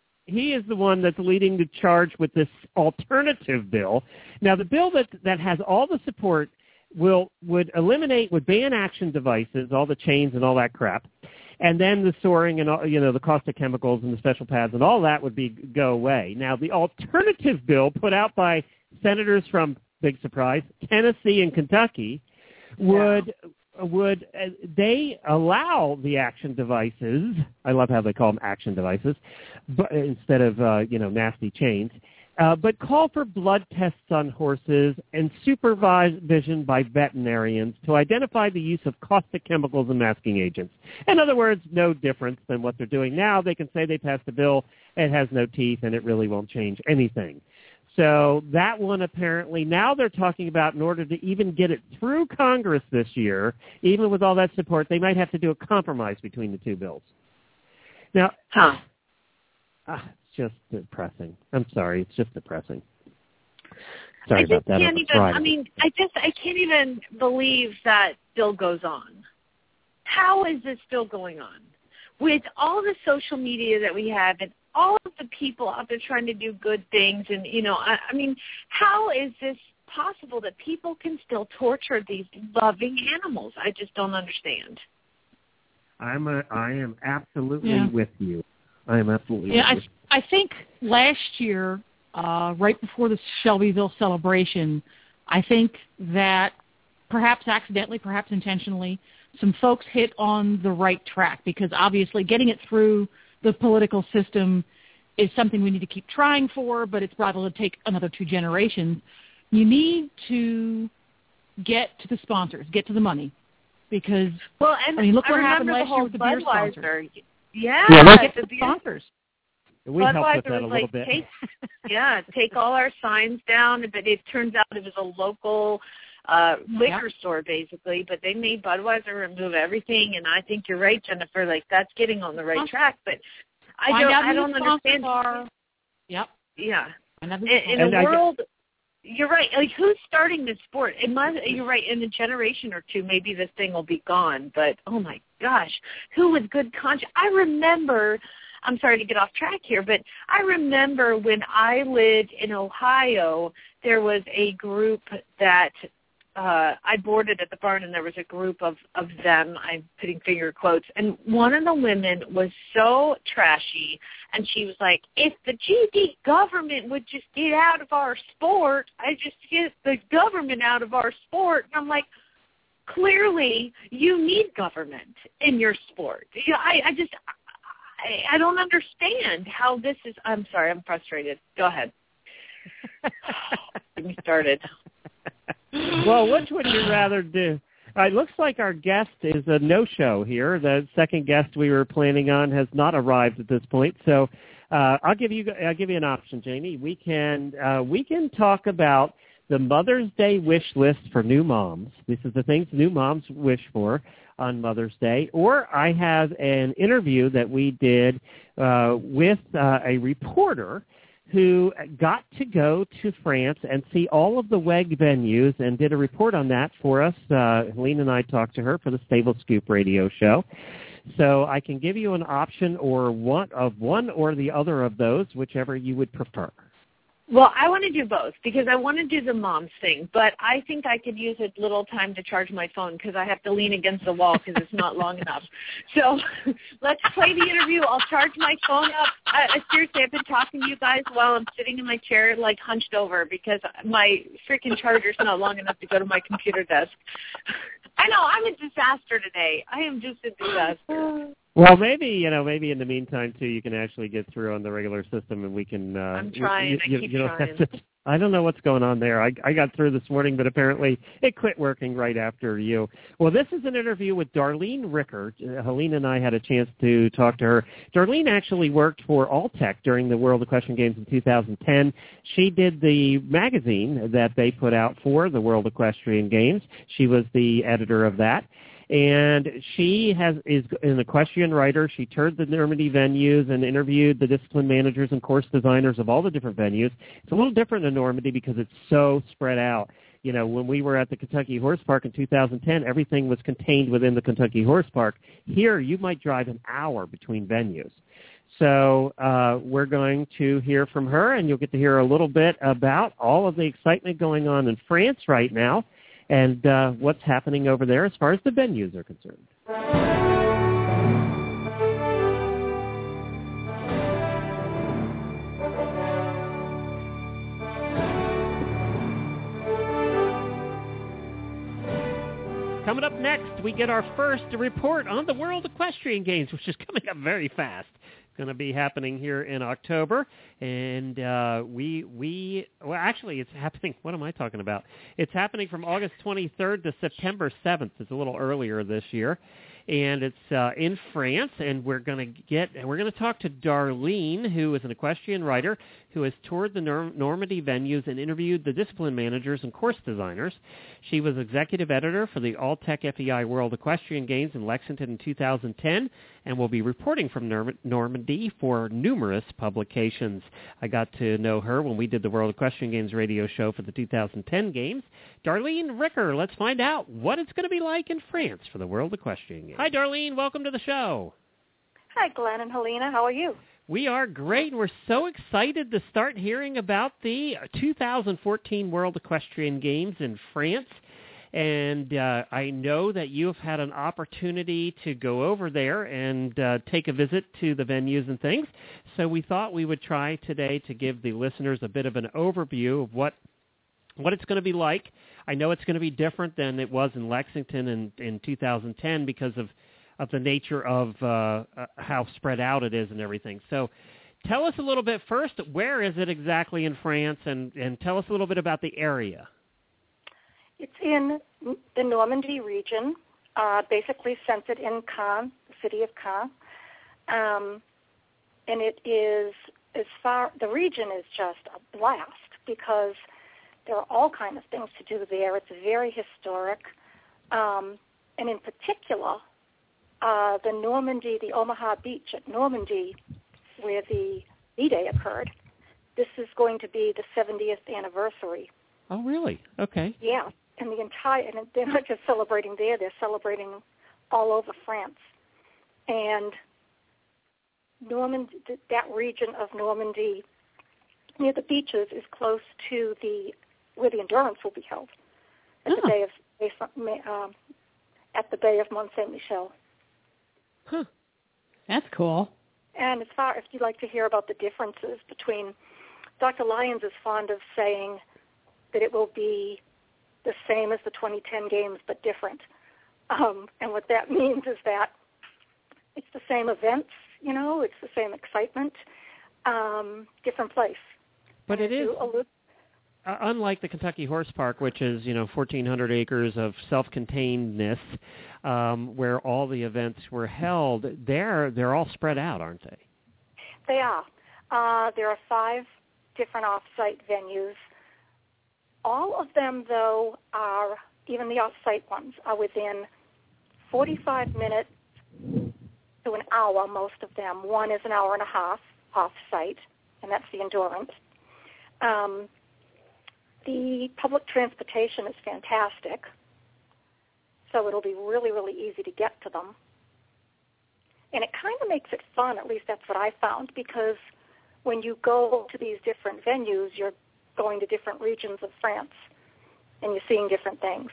He is the one that's leading the charge with this alternative bill. Now, the bill that that has all the support will would eliminate would ban action devices, all the chains and all that crap. And then the soaring and all, you know, the cost of chemicals and the special pads and all that would be go away. Now, the alternative bill put out by senators from, big surprise, Tennessee and Kentucky would yeah. would uh, they allow the action devices? I love how they call them action devices, but instead of uh, you know nasty chains. Uh, but call for blood tests on horses and supervision by veterinarians to identify the use of caustic chemicals and masking agents. In other words, no difference than what they're doing now. They can say they passed a bill, it has no teeth, and it really won't change anything. So that one apparently, now they're talking about in order to even get it through Congress this year, even with all that support, they might have to do a compromise between the two bills. Now, huh. uh, just depressing. I'm sorry, it's just depressing. Sorry I just about that. Can't even, I mean, I just I can't even believe that still goes on. How is this still going on? With all the social media that we have and all of the people out there trying to do good things, and you know, I, I mean, how is this possible that people can still torture these loving animals? I just don't understand. I'm a, I am absolutely yeah. with you. I am absolutely yeah, with you. I, I think last year, uh, right before the Shelbyville celebration, I think that perhaps accidentally, perhaps intentionally, some folks hit on the right track, because obviously getting it through the political system is something we need to keep trying for, but it's probably going to take another two generations. You need to get to the sponsors, get to the money, because well, and I mean, look I what happened last year with the beer sponsors. Yeah, yeah get to the sponsors. We helped with Budweiser that a was little like, bit. take, yeah, take all our signs down. But it turns out it was a local uh, liquor Yeah. store, basically. But they made Budweiser remove everything, and I think you're right, Jennifer. Like, that's getting on the right Huh. track. But I Find don't, out I who don't the sponsors understand. are. Yep. Yeah. Find out who In, the in And a I- world, you're right. Like, who's starting this sport? It must. You're right. In a generation or two, maybe this thing will be gone. But oh my gosh, who with good conscience? I remember. I'm sorry to get off track here, but I remember when I lived in Ohio, there was a group that uh, I boarded at the barn, and there was a group of, of them. I'm putting finger quotes. And one of the women was so trashy, and she was like, if the G D government would just get out of our sport, I just get the government out of our sport. And I'm like, clearly you need government in your sport. You know, I, I just... I, I don't understand how this is. I'm sorry. I'm frustrated. Go ahead. Get me started. Well, which would you rather do? Uh, it looks like our guest is a no-show here. The second guest we were planning on has not arrived at this point. So uh, I'll give you I'll give you an option, Jamie. We can uh, we can talk about the Mother's Day wish list for new moms. This is the things new moms wish for on Mother's Day. Or I have an interview that we did uh, with uh, a reporter who got to go to France and see all of the W E G venues and did a report on that for us. Uh, Helene and I talked to her for the Stable Scoop radio show. So I can give you an option or one of one or the other of those, whichever you would prefer. Well, I want to do both because I want to do the moms thing, but I think I could use a little time to charge my phone because I have to lean against the wall because it's not long enough. So let's play the interview. I'll charge my phone up. I, I, seriously, I've been talking to you guys while I'm sitting in my chair, like hunched over because my freaking charger's not long enough to go to my computer desk. I know, I'm a disaster today. I am just a disaster. Well, maybe, you know, maybe in the meantime, too, you can actually get through on the regular system and we can... Uh, I'm trying. You, you, I keep you know, trying. I don't know what's going on there. I, I got through this morning, but apparently it quit working right after you. Well, this is an interview with Darlene Ricker. Uh, Helene and I had a chance to talk to her. Darlene actually worked for Alltech during the World Equestrian Games in two thousand ten. She did the magazine that they put out for the World Equestrian Games. She was the editor of that. And she has is an equestrian writer. She toured the Normandy venues and interviewed the discipline managers and course designers of all the different venues. It's a little different in Normandy because it's so spread out. You know, when we were at the Kentucky Horse Park in two thousand ten, everything was contained within the Kentucky Horse Park. Here, you might drive an hour between venues. So uh, we're going to hear from her, and you'll get to hear a little bit about all of the excitement going on in France right now, and uh, what's happening over there as far as the venues are concerned. Coming up next, we get our first report on the World Equestrian Games, which is coming up very fast. It's going to be happening here in October, and uh, we, we, well, actually, it's happening, what am I talking about? It's happening from August twenty-third to September seventh. It's a little earlier this year, and it's uh, in France, and we're going to get, we're going to talk to Darlene, who is an equestrian writer, who has toured the Norm- Normandy venues and interviewed the discipline managers and course designers. She was executive editor for the Alltech F E I World Equestrian Games in Lexington in two thousand ten, and will be reporting from Norm- Normandy for numerous publications. I got to know her when we did the World Equestrian Games radio show for the two thousand ten games. Darlene Ricker, let's find out what it's going to be like in France for the World Equestrian Games. Hi, Darlene. Welcome to the show. Hi, Glenn and Helena. How are you? We are great. We're so excited to start hearing about the two thousand fourteen World Equestrian Games in France. And uh, I know that you've had an opportunity to go over there and uh, take a visit to the venues and things. So we thought we would try today to give the listeners a bit of an overview of what what it's going to be like. I know it's going to be different than it was in Lexington in, in two thousand ten because of, of the nature of uh, uh, how spread out it is and everything. So tell us a little bit first, where is it exactly in France, and, and tell us a little bit about the area. It's in the Normandy region, uh, basically centered in Caen, the city of Caen. Um, and it is as far, the region is just a blast because there are all kinds of things to do there. It's very historic. Um, and in particular, uh, the Normandy, the Omaha Beach at Normandy, where the D-Day occurred, this is going to be the seventieth anniversary. Oh, really? Okay. Yeah, and the entire, and they're not just celebrating there, they're celebrating all over France. And Normandy, that region of Normandy near the beaches is close to the where the endurance will be held at oh. the Bay of um, at the Bay of Mont Saint Michel. Huh. That's cool. And as far if you'd like to hear about the differences between, Doctor Lyons is fond of saying that it will be the same as the twenty ten games but different. Um, and what that means is that it's the same events, you know, it's the same excitement, um, different place. But and it is, allude- uh, unlike the Kentucky Horse Park, which is, you know, fourteen hundred acres of self-containedness, um, where all the events were held, they're, they're all spread out, aren't they? They are. Uh, there are five different off-site venues. All of them, though, are, even the off-site ones, are within forty-five minutes to an hour, most of them. One is an hour and a half off-site, and that's the endurance. Um, the public transportation is fantastic, so it'll be really, really easy to get to them. And it kind of makes it fun, at least that's what I found, because when you go to these different venues, you're going to different regions of France, and you're seeing different things.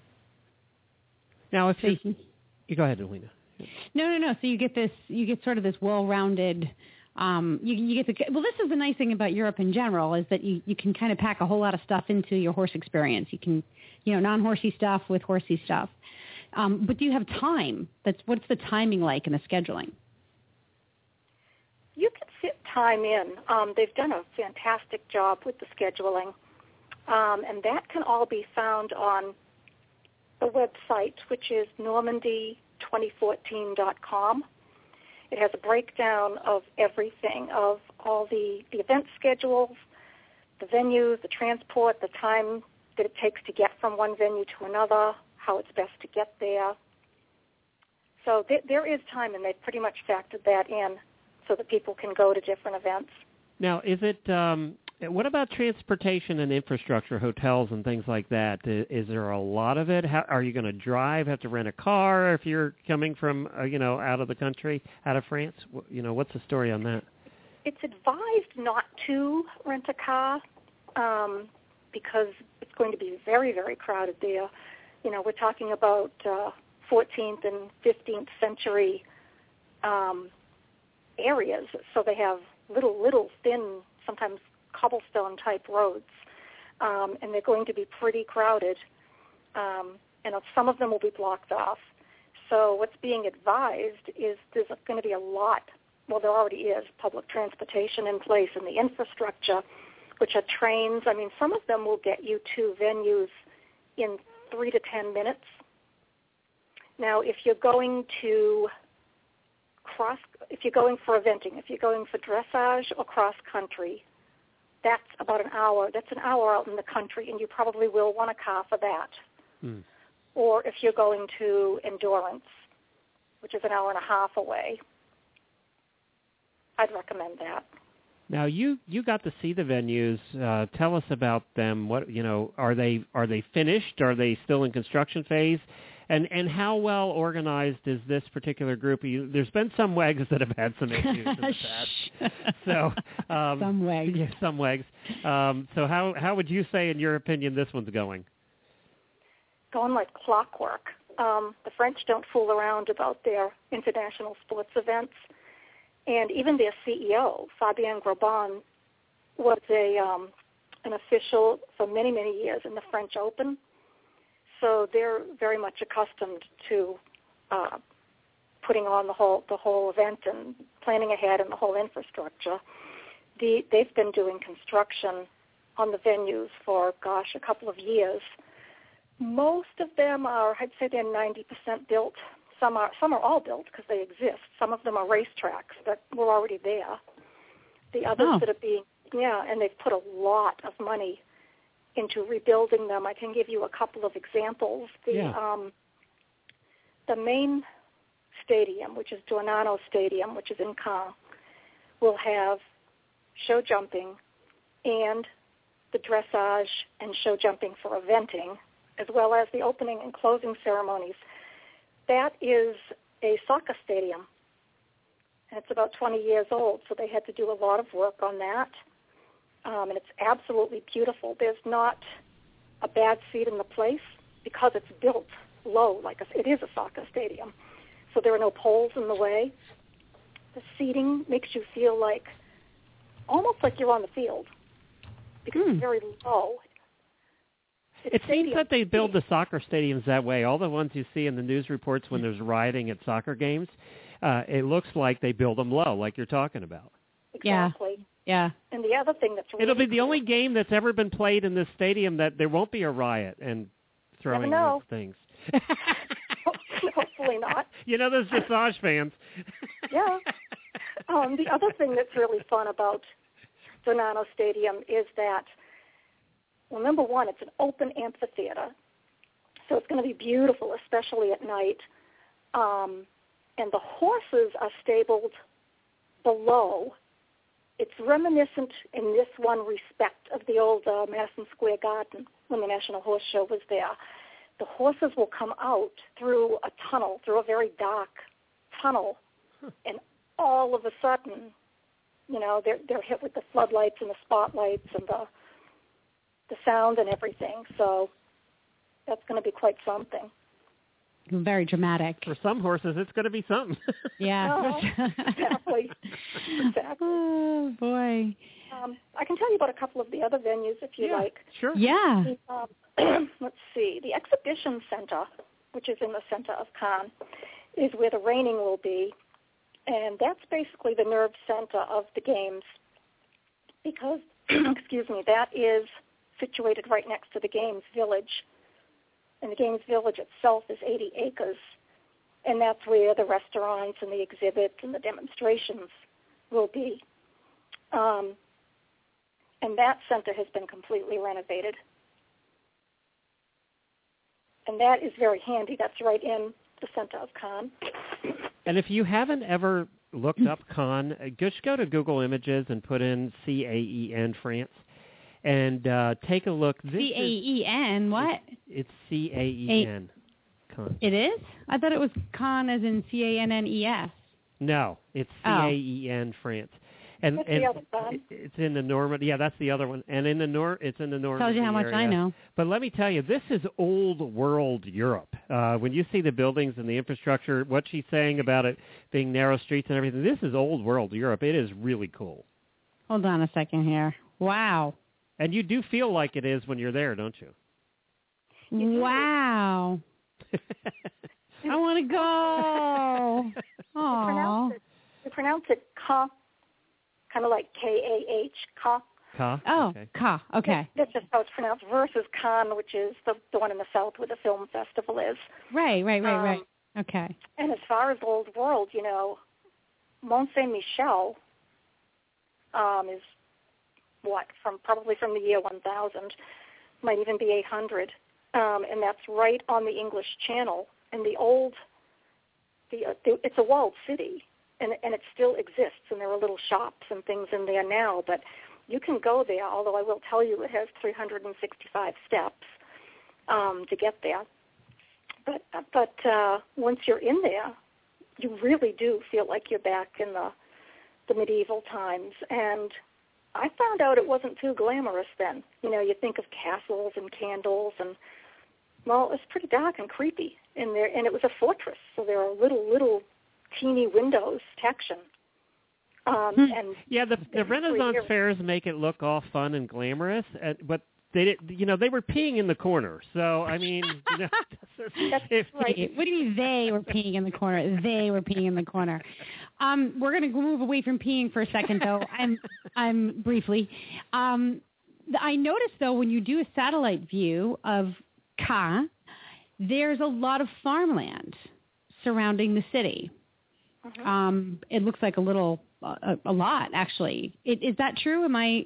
Now, if you, you go ahead, Alina. No, no, no. So you get this, you get sort of this well-rounded. Um, you, you get the well. This is the nice thing about Europe in general is that you, you can kind of pack a whole lot of stuff into your horse experience. You can, you know, non-horsey stuff with horsey stuff. Um, but do you have time? That's what's the timing like in the scheduling? You can fit time in. Um, they've done a fantastic job with the scheduling, um, and that can all be found on the website, which is normandy twenty fourteen dot com. It has a breakdown of everything, of all the, the event schedules, the venues, the transport, the time that it takes to get from one venue to another, how it's best to get there. So th- there is time, and they've pretty much factored that in so that people can go to different events. Now, is it, um, what about transportation and infrastructure, hotels and things like that? Is, is there a lot of it? How, are you going to drive, have to rent a car if you're coming from, uh, you know, out of the country, out of France? You know, what's the story on that? It's advised not to rent a car um, because it's going to be very, very crowded there. You know, we're talking about uh, fourteenth and fifteenth century um, areas, so they have little, little thin, sometimes cobblestone-type roads, um, and they're going to be pretty crowded, um, and some of them will be blocked off. So what's being advised is there's going to be a lot, well, there already is, public transportation in place and the infrastructure, which are trains. I mean, some of them will get you to venues in three to ten minutes. Now, if you're going to cross, if you're going for eventing, if you're going for dressage or cross-country, that's about an hour. That's an hour out in the country, and you probably will want a car for that. Mm. Or if you're going to endurance, which is an hour and a half away, I'd recommend that. Now, you, you got to see the venues. Uh, tell us about them. What you know, are they are they finished? Are they still in construction phase? And and how well organized is this particular group? You, there's been some W E Gs that have had some issues in the past. So um, some W E Gs. Yeah, some W E Gs. Um, so how how would you say, in your opinion, this one's going? Going like clockwork. Um, the French don't fool around about their international sports events. And even their C E O, Fabien Grosbon, was a um, an official for many, many years in the French Open. So they're very much accustomed to uh, putting on the whole the whole event and planning ahead and the whole infrastructure. The, they've been doing construction on the venues for, gosh, a couple of years. Most of them are, I'd say they're ninety percent built. some are some are all built because they exist. Some of them are racetracks that were already there. The others Oh. that are being, yeah, and they've put a lot of money into rebuilding them. I can give you a couple of examples. The Yeah. um, the main stadium, which is Dornano Stadium, which is in Caen, will have show jumping and the dressage and show jumping for eventing, as well as the opening and closing ceremonies. That is a soccer stadium, and it's about twenty years old, so they had to do a lot of work on that, um, and it's absolutely beautiful. There's not a bad seat in the place because it's built low, like a, it is a soccer stadium, so there are no poles in the way. The seating makes you feel like, almost like you're on the field, because Hmm. it's very low. It's It seems stadium that they build seating. the soccer stadiums that way. All the ones you see in the news reports when there's rioting at soccer games, uh, it looks like they build them low, like you're talking about. Exactly. Yeah. And the other thing that's really It'll be the cool- only game that's ever been played in this stadium that there won't be a riot and throwing know. of things. Hopefully not. You know, those dressage fans. Yeah. Um, the other thing that's really fun about Dornano Stadium is that, well, number one, it's an open amphitheater, so it's going to be beautiful, especially at night. Um, and the horses are stabled below. It's reminiscent in this one respect of the old uh, Madison Square Garden when the National Horse Show was there. The horses will come out through a tunnel, through a very dark tunnel, and all of a sudden, you know, they're they're hit with the floodlights and the spotlights and the the sound and everything. So that's going to be quite something. Very dramatic. For some horses, it's going to be something. Yeah. Oh, exactly. Exactly. Oh, boy. Um, I can tell you about a couple of the other venues if you Yeah, like. Sure. Yeah. Um, let's see. The Exhibition Center, which is in the center of Caen, is where the reining will be. And that's basically the nerve center of the games because, excuse me, that is situated right next to the Games Village. And the Games Village itself is eighty acres. And that's where the restaurants and the exhibits and the demonstrations will be. Um, and that center has been completely renovated. And that is very handy. That's right in the center of Caen. And if you haven't ever looked up Caen, uh, just go to Google Images and put in C A E N, France, and uh, take a look. This C A E N, what? Is, it's C A E N, Caen. It is? I thought it was Con as in C A N N E S. No, it's C A E N, France. And, What's and the other side? it's in the Normandy. Yeah, that's the other one. And in the nor, it's in the Normandy Tells you how much area. I know. But let me tell you, this is old world Europe. Uh, when you see the buildings and the infrastructure, what she's saying about it being narrow streets and everything, this is old world Europe. It is really cool. Hold on a second here. Wow. And you do feel like it is when you're there, don't you? Wow. I want to go. You Aww. pronounce it, you pronounce it Caen, kind of like K A H, Caen. Ka? Oh, Okay. Ka. Okay. That's just how it's pronounced, versus Cannes, which is the, the one in the south where the film festival is. Right, right, right, Um, right. Okay. And as far as old world, you know, Mont Saint-Michel um, is what, from probably from the year one thousand, might even be eight hundred. Um, and that's right on the English Channel. And the old, the, uh, the it's a walled city, and, and it still exists, and there are little shops and things in there now, but you can go there, although I will tell you it has three hundred sixty-five steps um, to get there. But but uh, once you're in there, you really do feel like you're back in the the medieval times. And I found out it wasn't too glamorous then. You know, you think of castles and candles, and well, it was pretty dark and creepy in there. And it was a fortress, so there are little little teeny windows to action. Um, and Yeah, the the it's Renaissance weird. fairs make it look all fun and glamorous, uh, but they did, you know, they were peeing in the corner. So I mean, you know, if, Wait, what do you mean they were peeing in the corner? They were peeing in the corner. Um, we're going to move away from peeing for a second, though. I'm, I'm briefly. Um, I noticed, though, when you do a satellite view of Caen, there's a lot of farmland. surrounding the city. Mhm. Um, it looks like a little, a, a lot actually. It, is that true? Am I?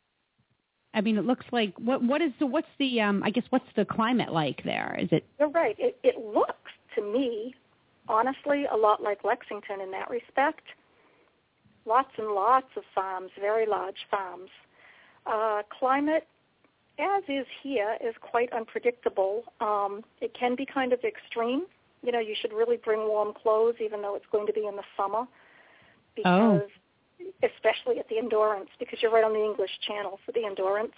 I mean, it looks like what? What is the? What's the? Um, I guess what's the climate like there? Is it? You're right. It, it looks to me, honestly, a lot like Lexington in that respect. Lots and lots of farms, very large farms. Uh, climate, as is here, is quite unpredictable. Um, it can be kind of extreme. You know, you should really bring warm clothes, even though it's going to be in the summer, because, oh. especially at the Endurance, because you're right on the English Channel for the Endurance.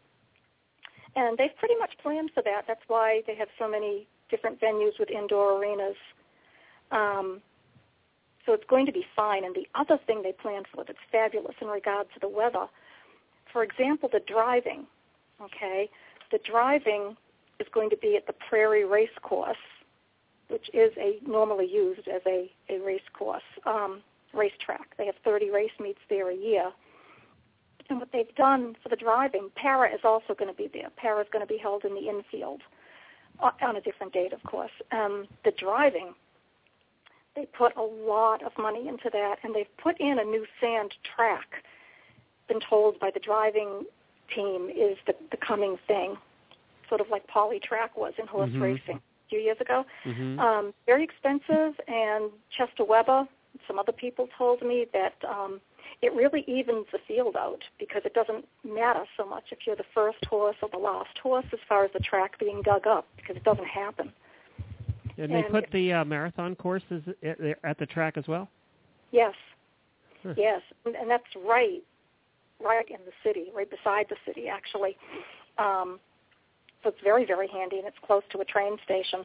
And they've pretty much planned for that. That's why they have so many different venues with indoor arenas. Um, so it's going to be fine. And the other thing they planned for that's fabulous in regard to the weather, for example, the driving, okay? The driving is going to be at the Prairie Race Course, which is a normally used as a, a race course, um, racetrack. They have thirty race meets there a year. And what they've done for the driving, Para is also going to be there. Para is going to be held in the infield uh, on a different date, of course. Um, the driving, they put a lot of money into that, and they've put in a new sand track. Been told by the driving team is the, the coming thing, sort of like Poly Track was in horse mm-hmm. racing a few years ago. Mm-hmm. Um, very expensive, and Chester Weber, some other people told me that um, it really evens the field out because it doesn't matter so much if you're the first horse or the last horse as far as the track being dug up, because it doesn't happen. And they put the uh, marathon courses at, at the track as well? Yes. Huh. Yes, and, and that's right, right in the city, right beside the city, actually. Um, so it's very, very handy, and it's close to a train station.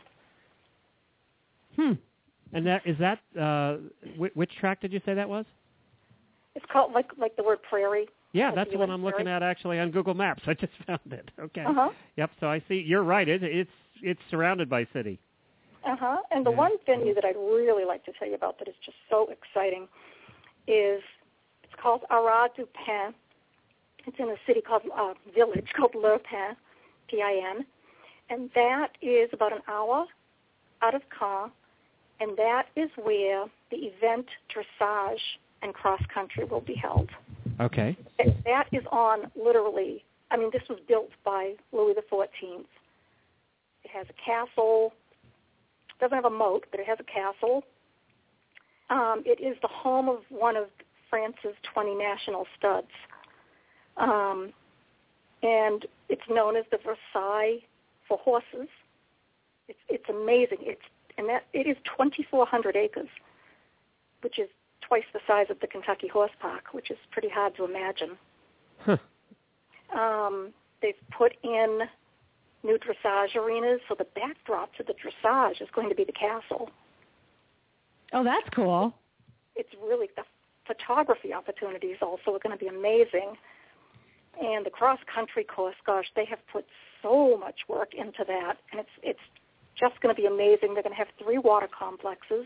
Hmm. And that is that uh, which, which track did you say that was? It's called like like the word prairie. Yeah, like that's the what I'm prairie. looking at actually on Google Maps. I just found it. Okay. Uh-huh. Yep. So I see. You're right. It, it's it's surrounded by city. Uh-huh. And the Yeah. one venue that I'd really like to tell you about that is just so exciting is it's called Arras du Pin. It's in a city called uh, village called Le Pin, P I N, and that is about an hour out of Caen, and that is where the event dressage and cross country will be held. Okay. And that is on literally, I mean, this was built by Louis the fourteenth. It has a castle. It doesn't have a moat, but it has a castle. Um, it is the home of one of France's twenty national studs. Um, and it's known as the Versailles for horses. It's it's amazing. It's and that it is twenty-four hundred acres, which is twice the size of the Kentucky Horse Park, which is pretty hard to imagine. Huh. Um, they've put in new dressage arenas, so the backdrop to the dressage is going to be the castle. Oh, that's cool. It's really, the photography opportunities also are going to be amazing. And the cross-country course, gosh, they have put so much work into that, and it's it's just going to be amazing. They're going to have three water complexes,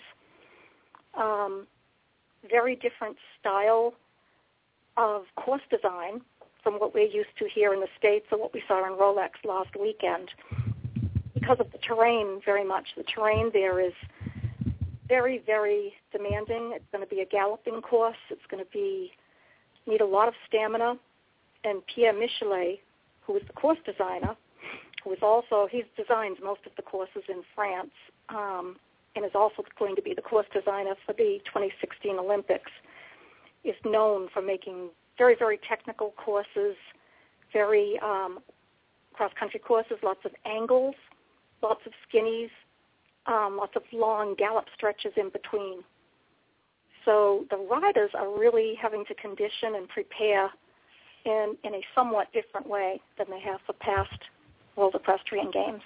um, very different style of course design from what we're used to here in the States or what we saw in Rolex last weekend. Because of the terrain, very much. The terrain there is very, very demanding. It's going to be a galloping course. It's going to be need a lot of stamina. And Pierre Michelet, who is the course designer, who is also, he designs most of the courses in France, um, and is also going to be the course designer for the twenty sixteen Olympics, is known for making very, very technical courses, very um, cross-country courses, lots of angles, lots of skinnies, um, lots of long gallop stretches in between. So the riders are really having to condition and prepare in, in a somewhat different way than they have for past World Equestrian Games.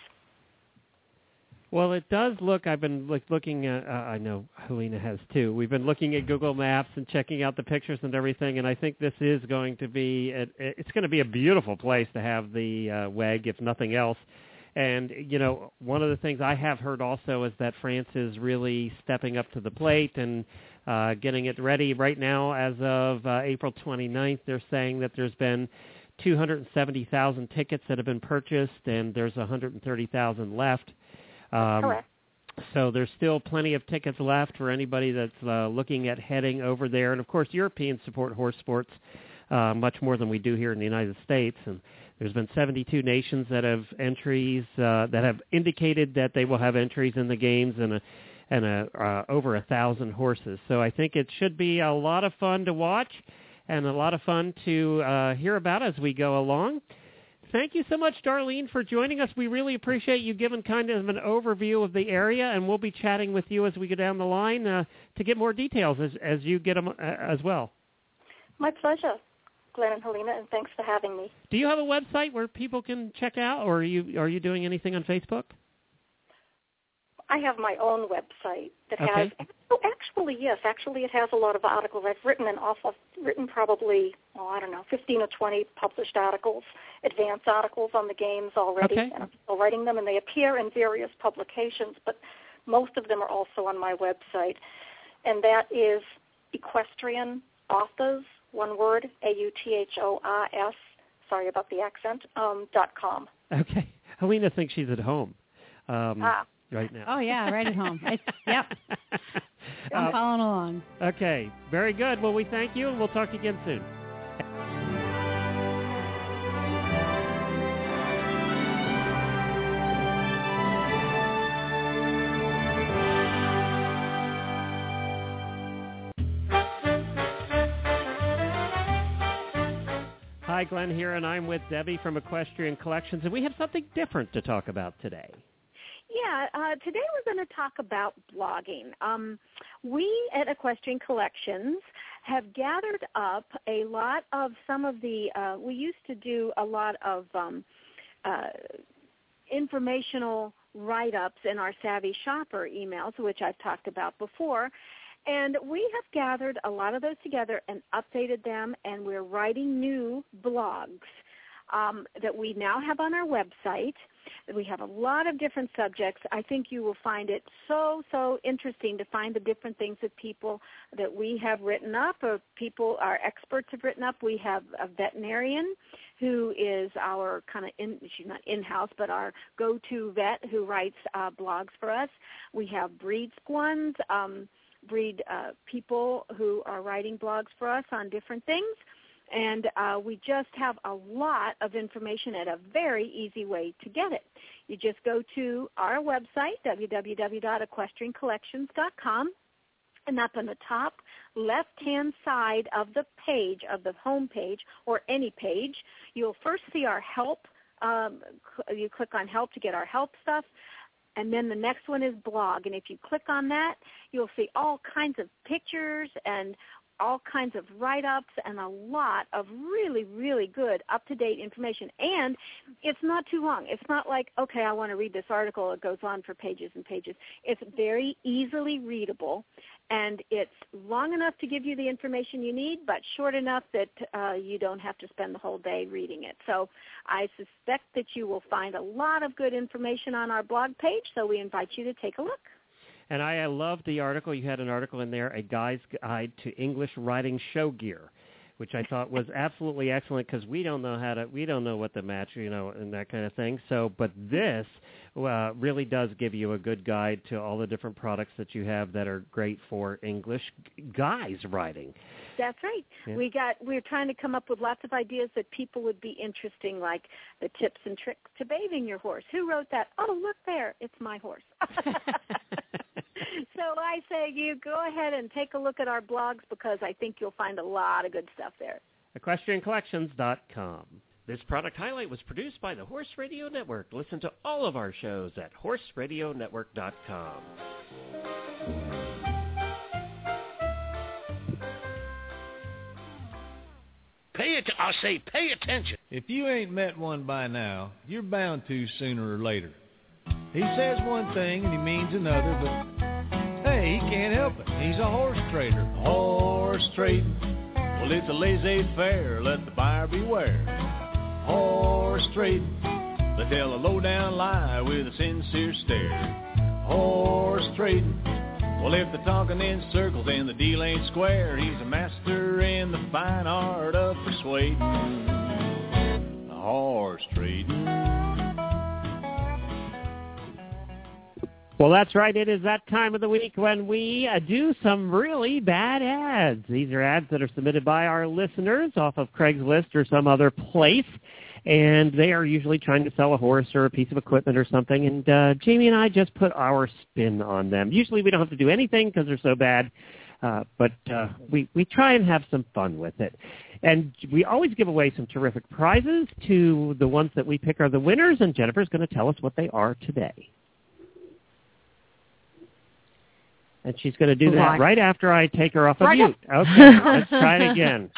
Well, it does look, I've been like looking at, uh, I know Helena has too, we've been looking at Google Maps and checking out the pictures and everything, and I think this is going to be, a, it's going to be a beautiful place to have the uh, W E G, if nothing else. And, you know, one of the things I have heard also is that France is really stepping up to the plate and uh, getting it ready right now. As of uh, April twenty-ninth, they're saying that there's been two hundred seventy thousand tickets that have been purchased, and there's one hundred thirty thousand left. Um, Correct. So there's still plenty of tickets left for anybody that's uh, looking at heading over there. And, of course, Europeans support horse sports uh, much more than we do here in the United States. And there's been seventy-two nations that have entries, uh, that have indicated that they will have entries in the games, and a, and a, uh, over a thousand horses. So I think it should be a lot of fun to watch and a lot of fun to uh, hear about as we go along. Thank you so much, Darlene, for joining us. We really appreciate you giving kind of an overview of the area, and we'll be chatting with you as we go down the line uh, to get more details as, as you get them uh, as well. My pleasure, Glenn and Helena, and thanks for having me. Do you have a website where people can check out, or are you are you doing anything on Facebook? I have my own website that Okay. has. Oh, actually, yes. Actually, it has a lot of articles. I've written an awful, written probably, oh, I don't know, fifteen or twenty published articles, advanced articles on the games already, Okay. and I'm still writing them, and they appear in various publications. But most of them are also on my website, and that is Equestrian Authors, one word, A U T H O R S. Sorry about the accent. Um, dot com. Okay. Helena thinks she's at home. Um, ah. Right now. Oh, yeah, right at home. It's, yep. I'm Uh, following along. Okay, very good. Well, we thank you, and we'll talk to you again soon. Hi, Glenn here, and I'm with Debbie from Equestrian Collections, and we have something different to talk about today. Yeah, uh, today we're going to talk about blogging. Um, we at Equestrian Collections have gathered up a lot of some of the, uh, we used to do a lot of um, uh, informational write-ups in our Savvy Shopper emails, which I've talked about before. And we have gathered a lot of those together and updated them, and we're writing new blogs um, that we now have on our website. We have a lot of different subjects. I think you will find it so, so interesting to find the different things that people that we have written up or people, our experts have written up. We have a veterinarian who is our kind of, in, she's not in-house, but our go-to vet who writes uh, blogs for us. We have breed squans, um, breed uh, people who are writing blogs for us on different things. And uh, we just have a lot of information and a very easy way to get it. You just go to our website, w w w dot equestrian collections dot com, and up on the top left-hand side of the page, of the home page, or any page, you'll first see our help. Um, you click on help to get our help stuff. And then the next one is blog. And if you click on that, you'll see all kinds of pictures and all kinds of write-ups and a lot of really, really good up-to-date information. And it's not too long. It's not like, okay, I want to read this article. It goes on for pages and pages. It's very easily readable, and it's long enough to give you the information you need, but short enough that uh, you don't have to spend the whole day reading it. So I suspect that you will find a lot of good information on our blog page, so we invite you to take a look. And I, I loved the article. You had an article in there, A Guy's Guide to English Riding Show Gear, which I thought was absolutely excellent because we don't know how to, we don't know what to match, you know, and that kind of thing. So, but this uh, really does give you a good guide to all the different products that you have that are great for English guys riding. That's right. Yeah. We got, we're trying to come up with lots of ideas that people would be interesting, like the tips and tricks to bathing your horse. Who wrote that? Oh, look there. It's my horse. So I say you go ahead and take a look at our blogs because I think you'll find a lot of good stuff there. equestrian collections dot com. This product highlight was produced by the Horse Radio Network. Listen to all of our shows at horse radio network dot com. Pay it. I say pay attention. If you ain't met one by now, you're bound to sooner or later. He says one thing and he means another, but hey, he can't help it. He's a horse trader. Horse trading. Well, it's a laissez-faire. Let the buyer beware. Horse trading. They tell a low-down lie with a sincere stare. Horse trading. Well, if they're talking in circles and the deal ain't square, he's a master in the fine art of persuading. Horse trading. Well, that's right. It is that time of the week when we uh, do some really bad ads. These are ads that are submitted by our listeners off of Craigslist or some other place, and they are usually trying to sell a horse or a piece of equipment or something, and uh, Jamie and I just put our spin on them. Usually we don't have to do anything because they're so bad, uh, but uh, we, we try and have some fun with it. And we always give away some terrific prizes to the ones that we pick are the winners, and Jennifer's going to tell us what they are today. And she's going to do that right after I take her off of mute. Okay, let's try it again.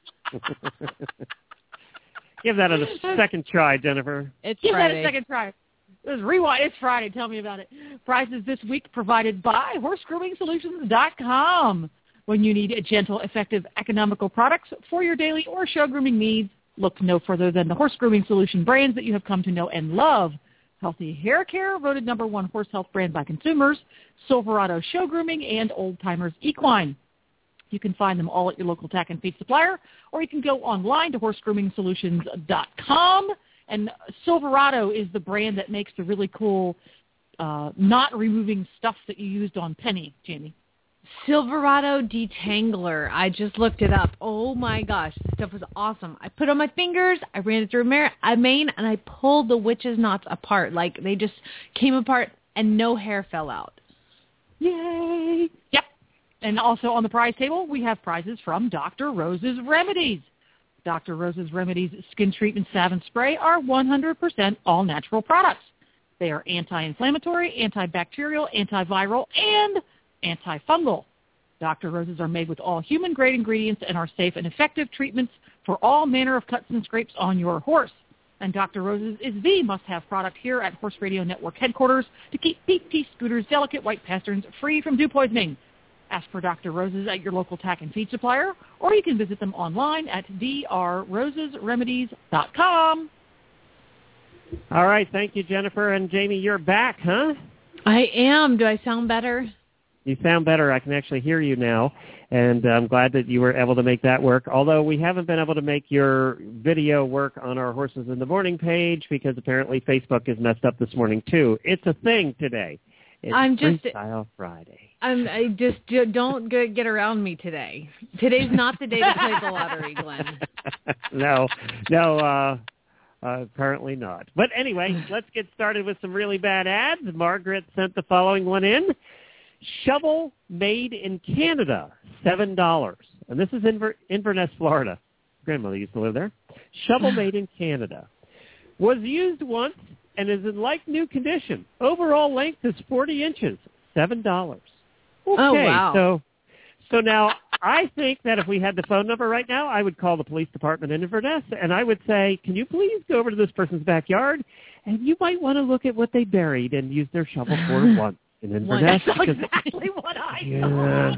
Give that a second try, Jennifer. It's Give Friday. that a second try. Let's rewind. It's Friday. Tell me about it. Prizes this week provided by horse grooming solutions dot com. When you need gentle, effective, economical products for your daily or show grooming needs, look no further than the Horse Grooming Solution brands that you have come to know and love. Healthy Hair Care, voted number one horse health brand by consumers, Silverado Show Grooming, and Old Timers Equine. You can find them all at your local tack and feed supplier, or you can go online to horse grooming solutions dot com. And Silverado is the brand that makes the really cool uh, not removing stuff that you used on Penny, Jamie. Silverado Detangler. I just looked it up. Oh, my gosh. This stuff was awesome. I put on my fingers, I ran it through a mane, and I pulled the witch's knots apart. Like, they just came apart, and no hair fell out. Yay! Yep. And also on the prize table, we have prizes from Doctor Rose's Remedies. Doctor Rose's Remedies Skin Treatment Salve and Spray are one hundred percent all-natural products. They are anti-inflammatory, antibacterial, antiviral, and antifungal. Doctor Rose's are made with all human-grade ingredients and are safe and effective treatments for all manner of cuts and scrapes on your horse. And Doctor Rose's is the must-have product here at Horse Radio Network headquarters to keep P T scooters' delicate white pasterns free from dew poisoning. Ask for Doctor Rose's at your local tack and feed supplier, or you can visit them online at d r roses remedies dot com. All right. Thank you, Jennifer. And Jamie, you're back, huh? I am. Do I sound better? You sound better. I can actually hear you now, and I'm glad that you were able to make that work, although we haven't been able to make your video work on our Horses in the Morning page because apparently Facebook is messed up this morning, too. It's a thing today. It's I'm just, Freestyle Friday. I'm, I just don't get around me today. Today's not the day to play the lottery, Glenn. no, no, uh, uh, apparently not. But anyway, let's get started with some really bad ads. Margaret sent the following one in. Shovel made in Canada, seven dollars. And this is in Ver- Inverness, Florida. Grandmother used to live there. Shovel made in Canada. Was used once and is in like-new condition. Overall length is forty inches, seven dollars. Okay, oh, wow. so, so now I think that if we had the phone number right now, I would call the police department in Inverness, and I would say, can you please go over to this person's backyard, and you might want to look at what they buried and use their shovel for once. In Inverness, That's exactly what I yeah.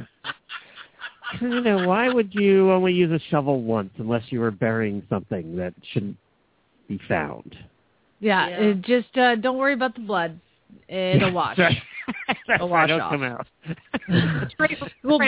You know, why would you only use a shovel once unless you were burying something that shouldn't be found? Yeah, yeah. It just uh, don't worry about the blood. It'll wash. That's right. That's It'll wash right. off. Come out. Well,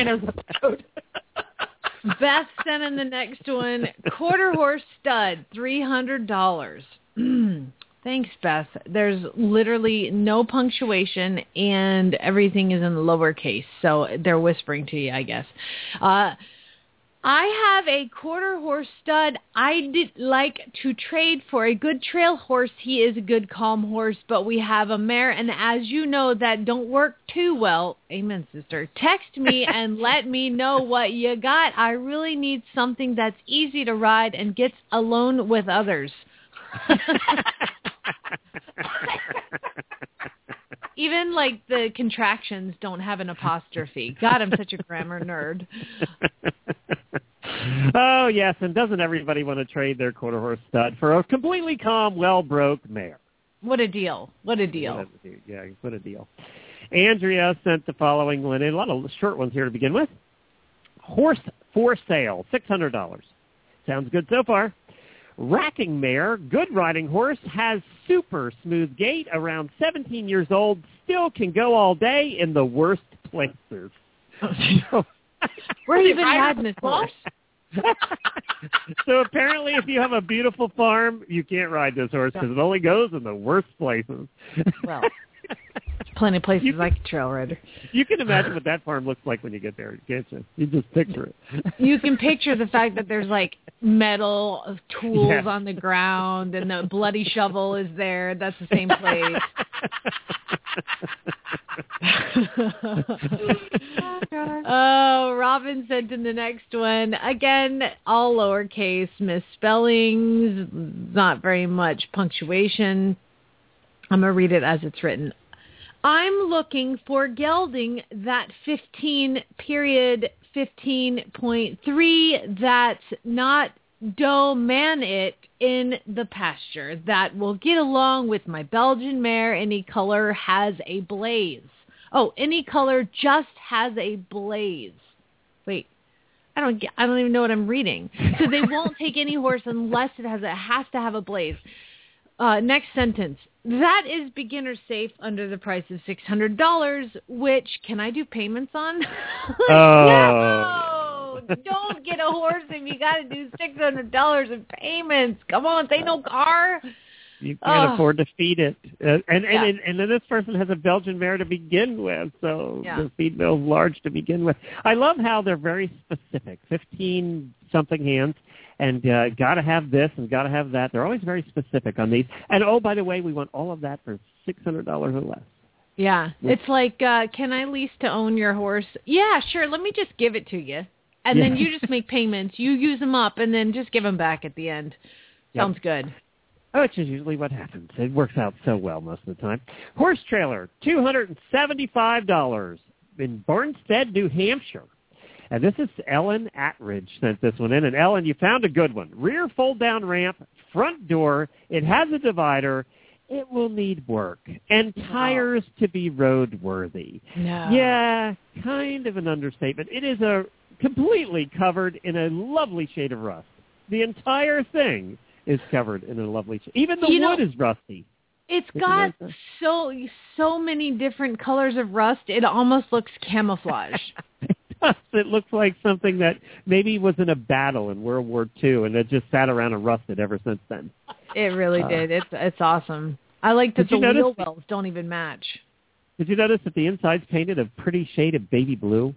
Beth sent in the next one. Quarter horse stud, three hundred dollars. Thanks, Beth. There's literally no punctuation, and everything is in lowercase, so they're whispering to you, I guess. Uh, I have a quarter horse stud. I did like to trade for a good trail horse. He is a good calm horse, but we have a mare, and as you know, that don't work too well. Amen, sister. Text me and let me know what you got. I really need something that's easy to ride and gets alone with others. Even like the contractions don't have an apostrophe. God, I'm such a grammar nerd. Oh, yes, and doesn't everybody want to trade their quarter horse stud for a completely calm, well-broke mare? What a deal. What a deal. Yeah, what a deal. Andrea sent the following one in. A lot of short ones here to begin with. Horse for sale, six hundred dollars. Sounds good so far. Racking mare, good riding horse, has super smooth gait, around seventeen years old, still can go all day in the worst places. Where even had this horse? So apparently if you have a beautiful farm, you can't ride this horse because it only goes in the worst places. Well, Plenty of places like a trail rider. You can imagine what that farm looks like when you get there, can't you? You just picture it. You can picture the fact that there's like metal tools Yeah. on the ground and the bloody shovel is there. That's the same place. Oh, Robin sent in the next one. Again, all lowercase, misspellings, not very much punctuation. I'm going to read it as it's written. I'm looking for gelding that fifteen period fifteen point three that's not doman it in the pasture that will get along with my Belgian mare. Any color has a blaze. Oh, any color just has a blaze. Wait, I don't get, I don't even know what I'm reading. So they won't take any horse unless it has it has to have a blaze. Uh, next sentence. That is beginner safe under the price of six hundred dollars, which can I do payments on? Oh. No, don't get a horse if you got to do six hundred dollars in payments. Come on, say no car. You can't Oh. afford to feed it. Uh, and, Yeah. and, and then this person has a Belgian mare to begin with, so Yeah. the feed mill's large to begin with. I love how they're very specific, fifteen-something hands, and uh, got to have this and got to have that. They're always very specific on these. And, oh, by the way, we want all of that for six hundred dollars or less. Yeah, it's like, uh, can I lease to own your horse? Yeah, sure. Let me just give it to you. And Yeah. then you just make payments. You use them up and then just give them back at the end. Yep. Sounds good. Oh, which is usually what happens. It works out so well most of the time. Horse trailer, two hundred seventy-five dollars in Barnstead, New Hampshire. And this is Ellen Atridge sent this one in. And Ellen, you found a good one. Rear fold-down ramp, front door. It has a divider. It will need work. And tires to be roadworthy. No. Yeah, kind of an understatement. It is a completely covered in a lovely shade of rust. The entire thing is covered in a lovely shade. Even the You know, wood is rusty. It's Isn't got that- so so many different colors of rust. It almost looks camouflage. It looks like something that maybe was in a battle in World War Two, and it just sat around and rusted ever since then. It really Uh, did. It's it's awesome. I like that Did the you notice wheel the- wells don't even match. Did you notice that the inside's painted a pretty shade of baby blue?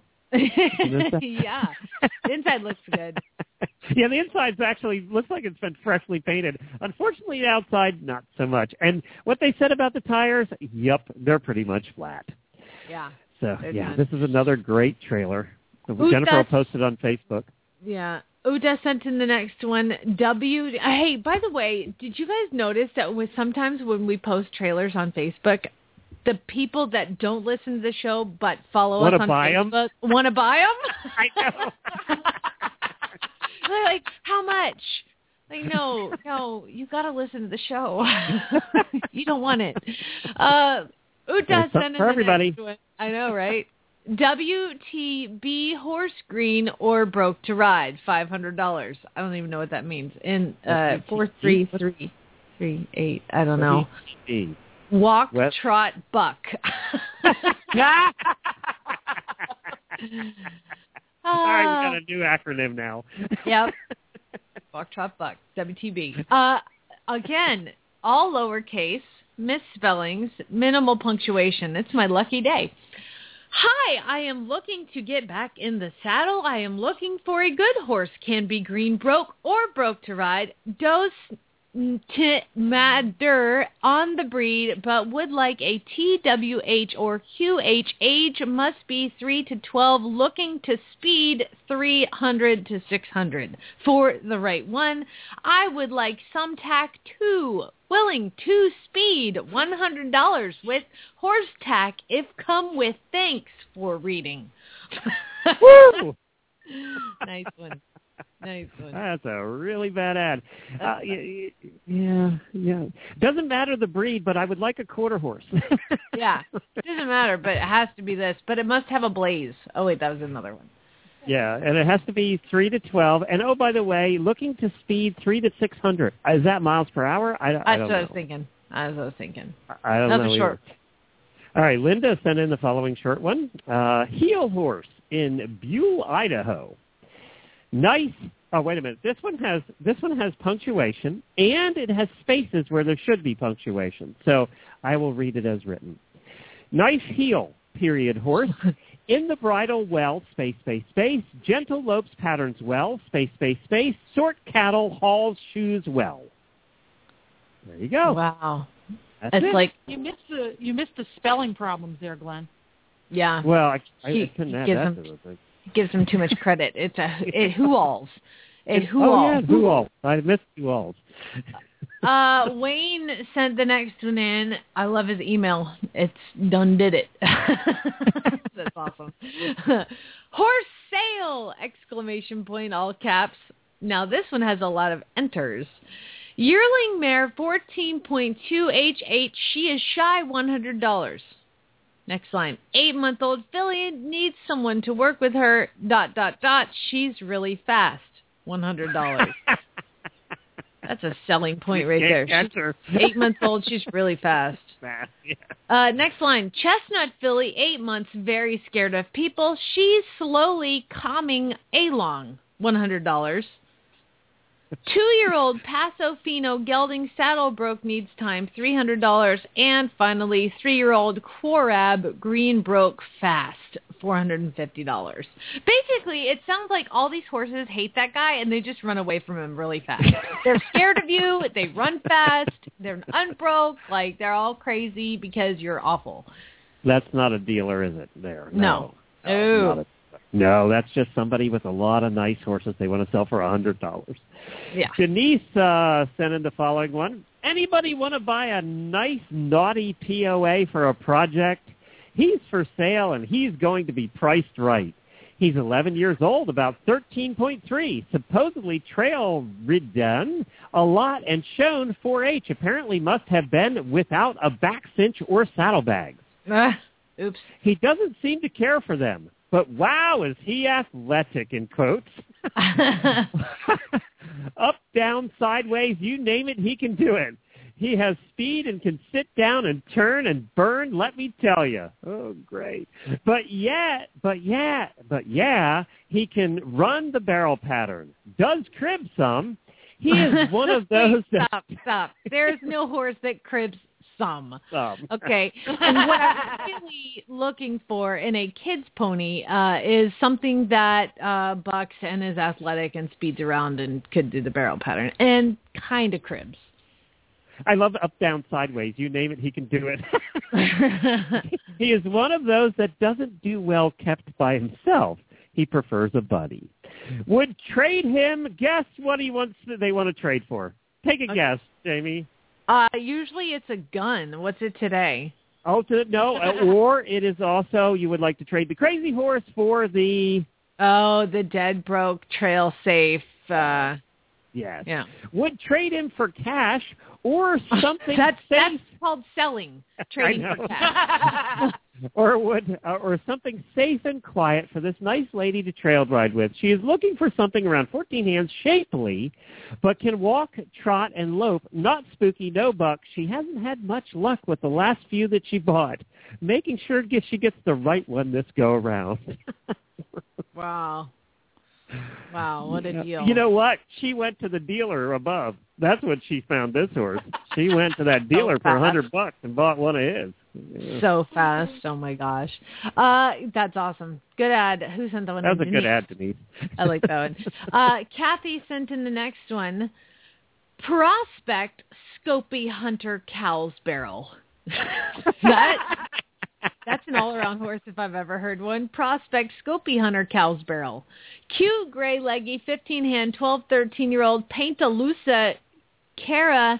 Yeah, the inside looks good. Yeah, the inside's actually looks like it's been freshly painted. Unfortunately, the outside, not so much. And what they said about the tires, yep, they're pretty much flat. Yeah. So, They're yeah, done. this is another great trailer. Ooh, Jennifer will that's- post it on Facebook. Yeah. Uda sent in the next one. W. Hey, by the way, did you guys notice that with sometimes when we post trailers on Facebook, the people that don't listen to the show but follow Wanna us on buy 'em? Facebook want to buy them? I know. They're like, how much? Like, no, no, you got to listen to the show. You don't want it. Uh, Uda There's something sent in for the everybody. next one. I know, right? W T B horse green or broke to ride, five hundred dollars. I don't even know what that means. In uh, four three three three eight. I don't know. E. Walk, West- trot, buck. All right, we got a new acronym now. Yep. Walk, trot, buck. W T B. Uh, again, all lowercase, misspellings, minimal punctuation. It's my lucky day. Hi, I am looking to get back in the saddle. I am looking for a good horse. Can be green broke or broke to ride. Dose to matter on the breed, but would like a T W H or Q H. Age must be three to twelve, looking to speed three hundred to six hundred. For the right one, I would like some tack two, willing to speed one hundred dollars with horse tack if come with. Thanks for reading. Woo! Nice one. Nice one. That's a really bad ad. Uh, y- y- yeah, yeah. Doesn't matter the breed, but I would like a quarter horse. Yeah, it doesn't matter, but it has to be this. But it must have a blaze. Oh, wait, that was another one. Yeah, and it has to be three to twelve. And, oh, by the way, looking to speed three to six hundred. Is that miles per hour? I, I That's don't what know. I was thinking. That's what I was thinking. I don't Another know short. either. All right, Linda sent in the following short one. Uh, heel horse in Buell, Idaho. Nice. Oh, wait a minute. This one has this one has punctuation, and it has spaces where there should be punctuation. So I will read it as written. Nice heel, period, horse. In the bridle well, space, space, space. Gentle lopes patterns well, space, space, space. Sort cattle, hauls shoes well. There you go. Wow. That's it's it. like You missed the you missed the spelling problems there, Glenn. yeah. Well, I, I, He- I couldn't he have gives that. him- to it, but- Gives him too much credit. It's a it who-alls. It Oh, who-alls. yeah, who-alls. I missed who-alls. Uh, Wayne sent the next one in. I love his email. It's done did it. That's awesome. Horse sale! Exclamation point, all caps. Now this one has a lot of enters. Yearling mare fourteen point two H eight. She is shy one hundred dollars. Next line. Eight-month-old filly needs someone to work with her. Dot, dot, dot. She's really fast. one hundred dollars. That's a selling point right there. Catch her. She's eight months old. She's really fast. Fast, yeah. Uh, next line. Chestnut filly, eight months, very scared of people. She's slowly calming along. one hundred dollars. Two-year-old Paso Fino gelding Saddlebroke needs time. three hundred dollars. And finally, three-year-old Quorab Greenbroke fast. four hundred fifty dollars. Basically, it sounds like all these horses hate that guy and they just run away from him really fast. They're scared of you. They run fast. They're unbroke. Like, they're all crazy because you're awful. That's not a dealer, is it? There. No. No. No. Not a- no, that's just somebody with a lot of nice horses they want to sell for a hundred dollars. Yeah. Denise uh, sent in the following one. Anybody want to buy a nice, naughty P O A for a project? He's for sale, and he's going to be priced right. He's eleven years old, about thirteen point three, supposedly trail ridden a lot and shown four H. Apparently must have been without a back cinch or saddlebags. Uh, oops. He doesn't seem to care for them. But wow, is he athletic, in quotes. Up, down, sideways, you name it, he can do it. He has speed and can sit down and turn and burn, let me tell you. Oh, great. But yeah, but yeah, but yeah, he can run the barrel pattern. Does crib some. He is one of those Wait, that... stop, stop. There's no horse that cribs some. Some. Okay. And what I'm really looking for in a kid's pony uh, is something that uh, bucks and is athletic and speeds around and could do the barrel pattern and kind of cribs. I love up, down, sideways. You name it, he can do it. He is one of those that doesn't do well kept by himself. He prefers a buddy. Would trade him. Guess what he wants. They want to trade for. Take a guess, Jamie. Uh, usually it's a gun. What's it today? Oh, to, no. uh, or it is also you would like to trade the crazy horse for the. Oh, the dead broke trail safe. Uh, yes. Yeah. Would trade him for cash or something. that's safe. that's called selling. Trading I for know. cash. or would uh, or something safe and quiet for this nice lady to trail ride with. She is looking for something around fourteen hands, shapely, but can walk, trot, and lope. Not spooky, no buck. She hasn't had much luck with the last few that she bought. Making sure get, she gets the right one this go around. Wow. Wow, what a deal. You know what? She went to the dealer above. That's what she found this horse. She went to that dealer for a hundred bucks and bought one of his. Yeah. So fast. Oh, my gosh. Uh, that's awesome. Good ad. Who sent that one? That was a Denise. good ad, Denise. I like that one. Uh, Kathy sent in the next one. Prospect Scopy Hunter Cow's Barrel. that, that's an all-around horse if I've ever heard one. Prospect Scopy Hunter Cow's Barrel. Cute, gray, leggy, fifteen-hand, twelve, thirteen-year-old Paintalusa Cara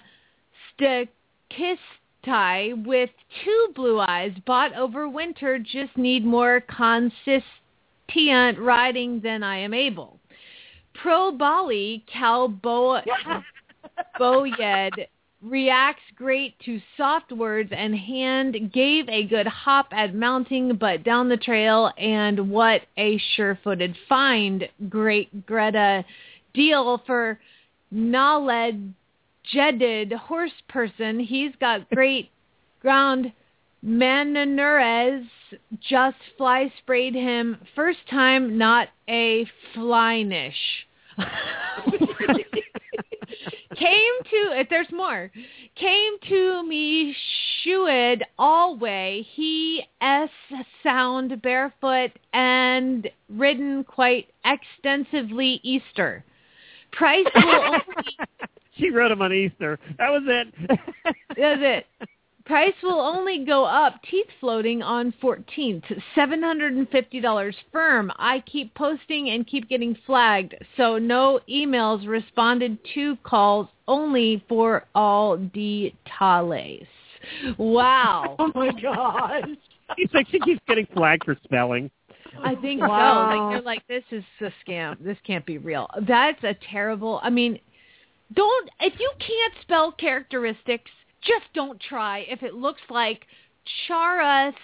Stakistai with two blue eyes, bought over winter, just need more consistent riding than I am able. Pro Bali Cal Bo- Boyed reacts great to soft words and hand gave a good hop at mounting, but down the trail, and what a sure-footed find. Great Greta deal for knowledge-jeded horse person. He's got great ground. Manurez just fly sprayed him first time, not a flynish. Came to, if there's more, came to me shoed all way, he s sound barefoot and ridden quite extensively Easter. Price will only... She wrote him on Easter. That was it. That's it. Price will only go up, teeth floating on fourteenth, seven hundred fifty dollars firm. I keep posting and keep getting flagged, so no emails responded to, calls only for all detalles. Wow. Oh, my gosh. It's like she keeps getting flagged for spelling. I think Wow. so. Like, they're like, this is a scam. This can't be real. That's a terrible, I mean, don't, if you can't spell characteristics, just don't try if it looks like charastatitis.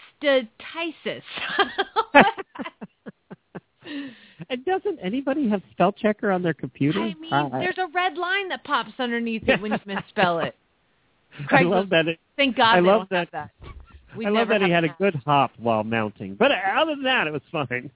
And doesn't anybody have spell checker on their computer? I mean, Uh, there's a red line that pops underneath it when you misspell it. I love that. It, Thank God I they love don't have that. that. We I love never that he have had a good hop while mounting. But other than that, it was fine.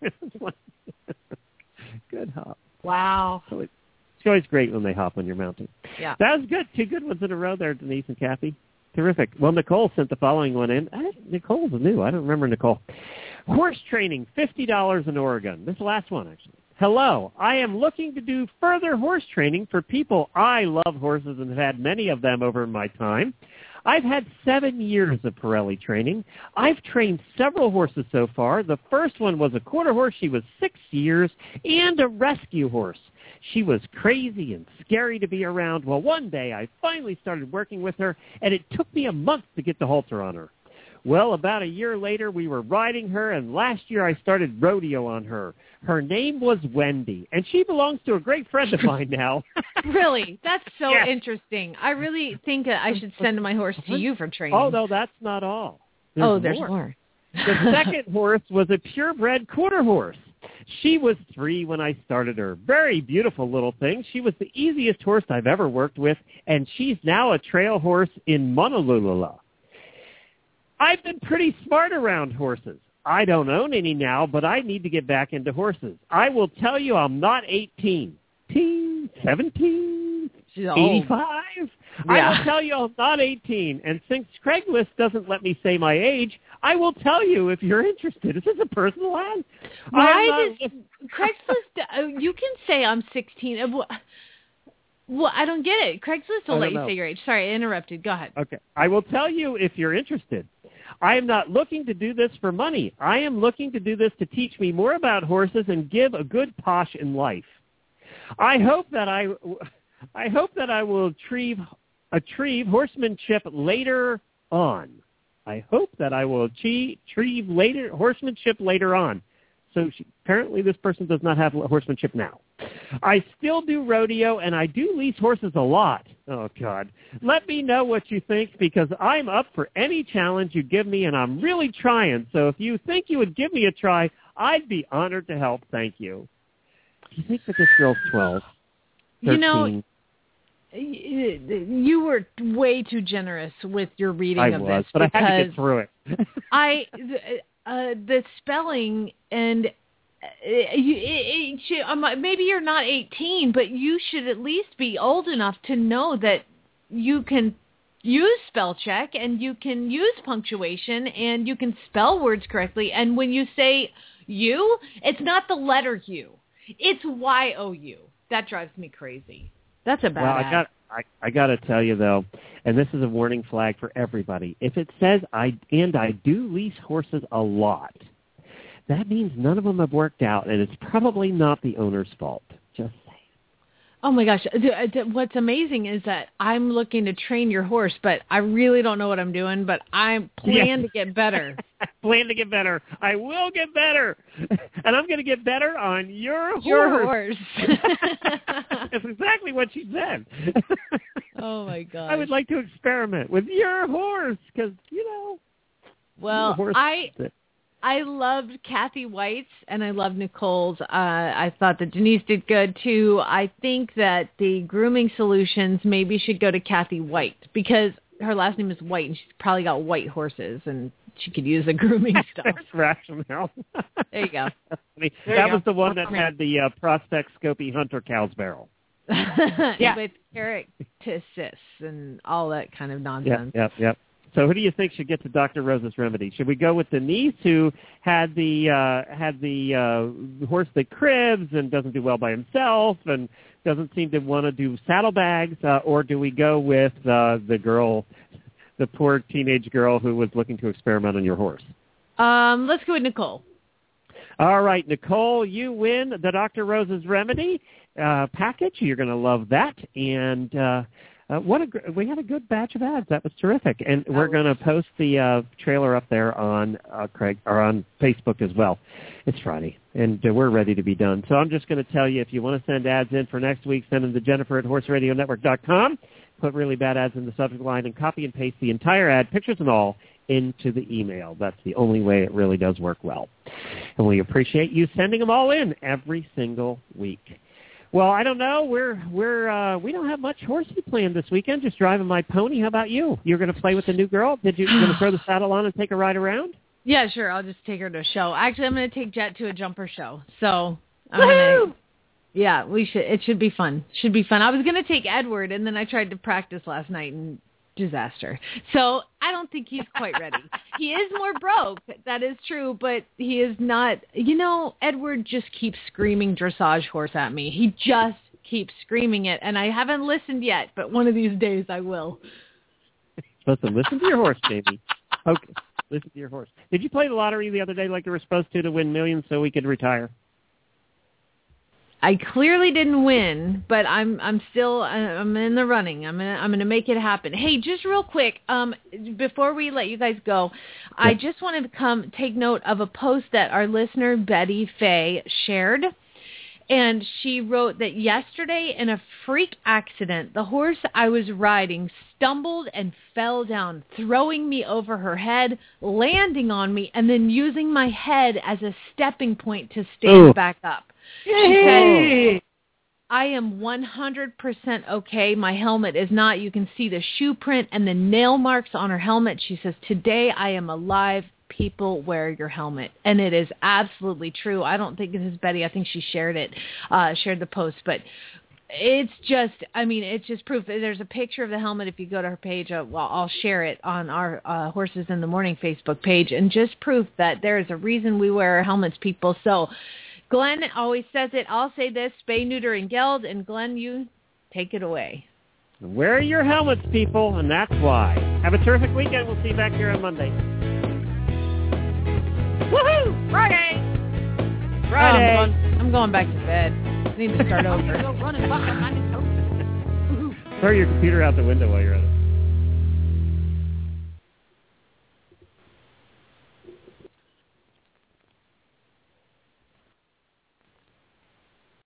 Good hop. Wow. So it's always great when they hop when you're mounting. Yeah. That was good. Two good ones in a row there, Denise and Kathy. Terrific. Well, Nicole sent the following one in. I, Nicole's new. I don't remember Nicole. Horse training, fifty dollars in Oregon. This is the last one, actually. Hello. I am looking to do further horse training for people. I love horses and have had many of them over my time. I've had seven years of Pirelli training. I've trained several horses so far. The first one was a quarter horse. She was six years, and a rescue horse. She was crazy and scary to be around. Well, one day I finally started working with her, and it took me a month to get the halter on her. Well, about a year later, we were riding her, and last year I started rodeo on her. Her name was Wendy, and she belongs to a great friend of mine now. Really? That's so Yes. interesting. I really think that I should send my horse to you for training. Oh, no, that's not all. oh, there's more. The second horse was a purebred quarter horse. She was three when I started her. Very beautiful little thing. She was the easiest horse I've ever worked with, and she's now a trail horse in Monolulula. I've been pretty smart around horses. I don't own any now, but I need to get back into horses. I will tell you I'm not eighteen. eighteen, seventeen, eighty-five. I Yeah. will tell you I'm not eighteen. And since Craigslist doesn't let me say my age, I will tell you if you're interested. Is this a personal ad? Why I'm does Craigslist, uh, you can say I'm sixteen. Uh, wh- Well, I don't get it. Craigslist will I let don't you know. say your age. Sorry, I interrupted. Go ahead. Okay. I will tell you if you're interested. I am not looking to do this for money. I am looking to do this to teach me more about horses and give a good posh in life. I hope that I, I hope that I will achieve, achieve horsemanship later on. I hope that I will achieve, achieve later horsemanship later on. So she, apparently this person does not have horsemanship now. I still do rodeo, and I do lease horses a lot. Oh, God. Let me know what you think, because I'm up for any challenge you give me, and I'm really trying. So if you think you would give me a try, I'd be honored to help. Thank you. Do you think that this girl's twelve? You know, thirteen? you were way too generous with your reading I of was, this. but I had to because get through it. I, uh, the spelling and uh, you, it, it should, um, maybe you're not eighteen, but you should at least be old enough to know that you can use spell check and you can use punctuation and you can spell words correctly. And when you say you, it's not the letter U. It's Y O U. That drives me crazy. That's a bad Well, I ad. got I, I got to tell you though, and this is a warning flag for everybody. If it says I and I do lease horses a lot, that means none of them have worked out, and it's probably not the owner's fault. Just Oh my gosh. Th- th- What's amazing is that I'm looking to train your horse, but I really don't know what I'm doing, but I plan Yeah. to get better. plan to get better. I will get better, and I'm going to get better on your Your horse. horse. That's exactly what she said. Oh my gosh. I would like to experiment with your horse because you know. Well, your horse I is it. I loved Kathy White's and I loved Nicole's. Uh, I thought that Denise did good too. I think that the grooming solutions maybe should go to Kathy White because her last name is White and she's probably got white horses and she could use the grooming stuff. That's rationale. There you go. That's funny. There that you was go. the one that had the uh, Prospect Scopy Hunter cow's barrel. Yeah. With keratosis and all that kind of Yep, nonsense. yep, yep. So who do you think should get to Doctor Rose's remedy? Should we go with Denise, who had the uh, had the uh, horse that cribs and doesn't do well by himself and doesn't seem to want to do saddlebags, uh, or do we go with uh, the girl, the poor teenage girl who was looking to experiment on your horse? Um, let's go with Nicole. All right, Nicole, you win the Doctor Rose's remedy uh, package. You're going to love that, and. Uh, Uh, what a gr- we had a good batch of ads. That was terrific, and we're going to post the uh, trailer up there on uh, Craig or on Facebook as well. It's Friday, and uh, we're ready to be done. So I'm just going to tell you, if you want to send ads in for next week, send them to Jennifer at horse radio network dot com. Put really bad ads in the subject line and copy and paste the entire ad, pictures and all, into the email. That's the only way it really does work well, and we appreciate you sending them all in every single week. Well, I don't know. We're we're uh, we don't have much horsey planned this weekend. Just driving my pony. How about you? You're going to play with the new girl? Did you going to throw the saddle on and take a ride around? Yeah, sure. I'll just take her to a show. Actually, I'm going to take Jet to a jumper show. So, I'm gonna, yeah, we should. It should be fun. Should be fun. I was going to take Edward, and then I tried to practice last night, and disaster. So I don't think he's quite ready. He is more broke. That is true, but he is not. You know, Edward just keeps screaming dressage horse at me. He just keeps screaming it, and I haven't listened yet, but one of these days I will. Listen, listen to your horse, Jamie. Okay, listen to your horse. Did you play the lottery the other day like you were supposed to to win millions so we could retire? I clearly didn't win, but I'm I'm still I'm in the running. I'm gonna I'm gonna make it happen. Hey, just real quick, um, before we let you guys go, I Yep. just wanted to come take note of a post that our listener Betty Fay shared, and she wrote that yesterday in a freak accident, the horse I was riding stumbled and fell down, throwing me over her head, landing on me, and then using my head as a stepping point to stand Ooh. back up. She Yay! said, I am one hundred percent okay. My helmet is not. You can see the shoe print and the nail marks on her helmet. She says, today I am alive. People, wear your helmet. And it is absolutely true. I don't think this is Betty. I think she shared it, uh, shared the post. But it's just, I mean, it's just proof. There's a picture of the helmet if you go to her page. Uh, well, I'll share it on our uh, Horses in the Morning Facebook page. And just proof that there is a reason we wear our helmets, people. So Glenn always says it. I'll say this, spay, neuter, and geld. And Glenn, you take it away. Wear your helmets, people, and that's why. Have a terrific weekend. We'll see you back here on Monday. Woohoo! Friday! Friday. Oh, I'm, going, I'm going back to bed. I need to start over. Go run and buck on my toes. Throw your computer out the window while you're at it.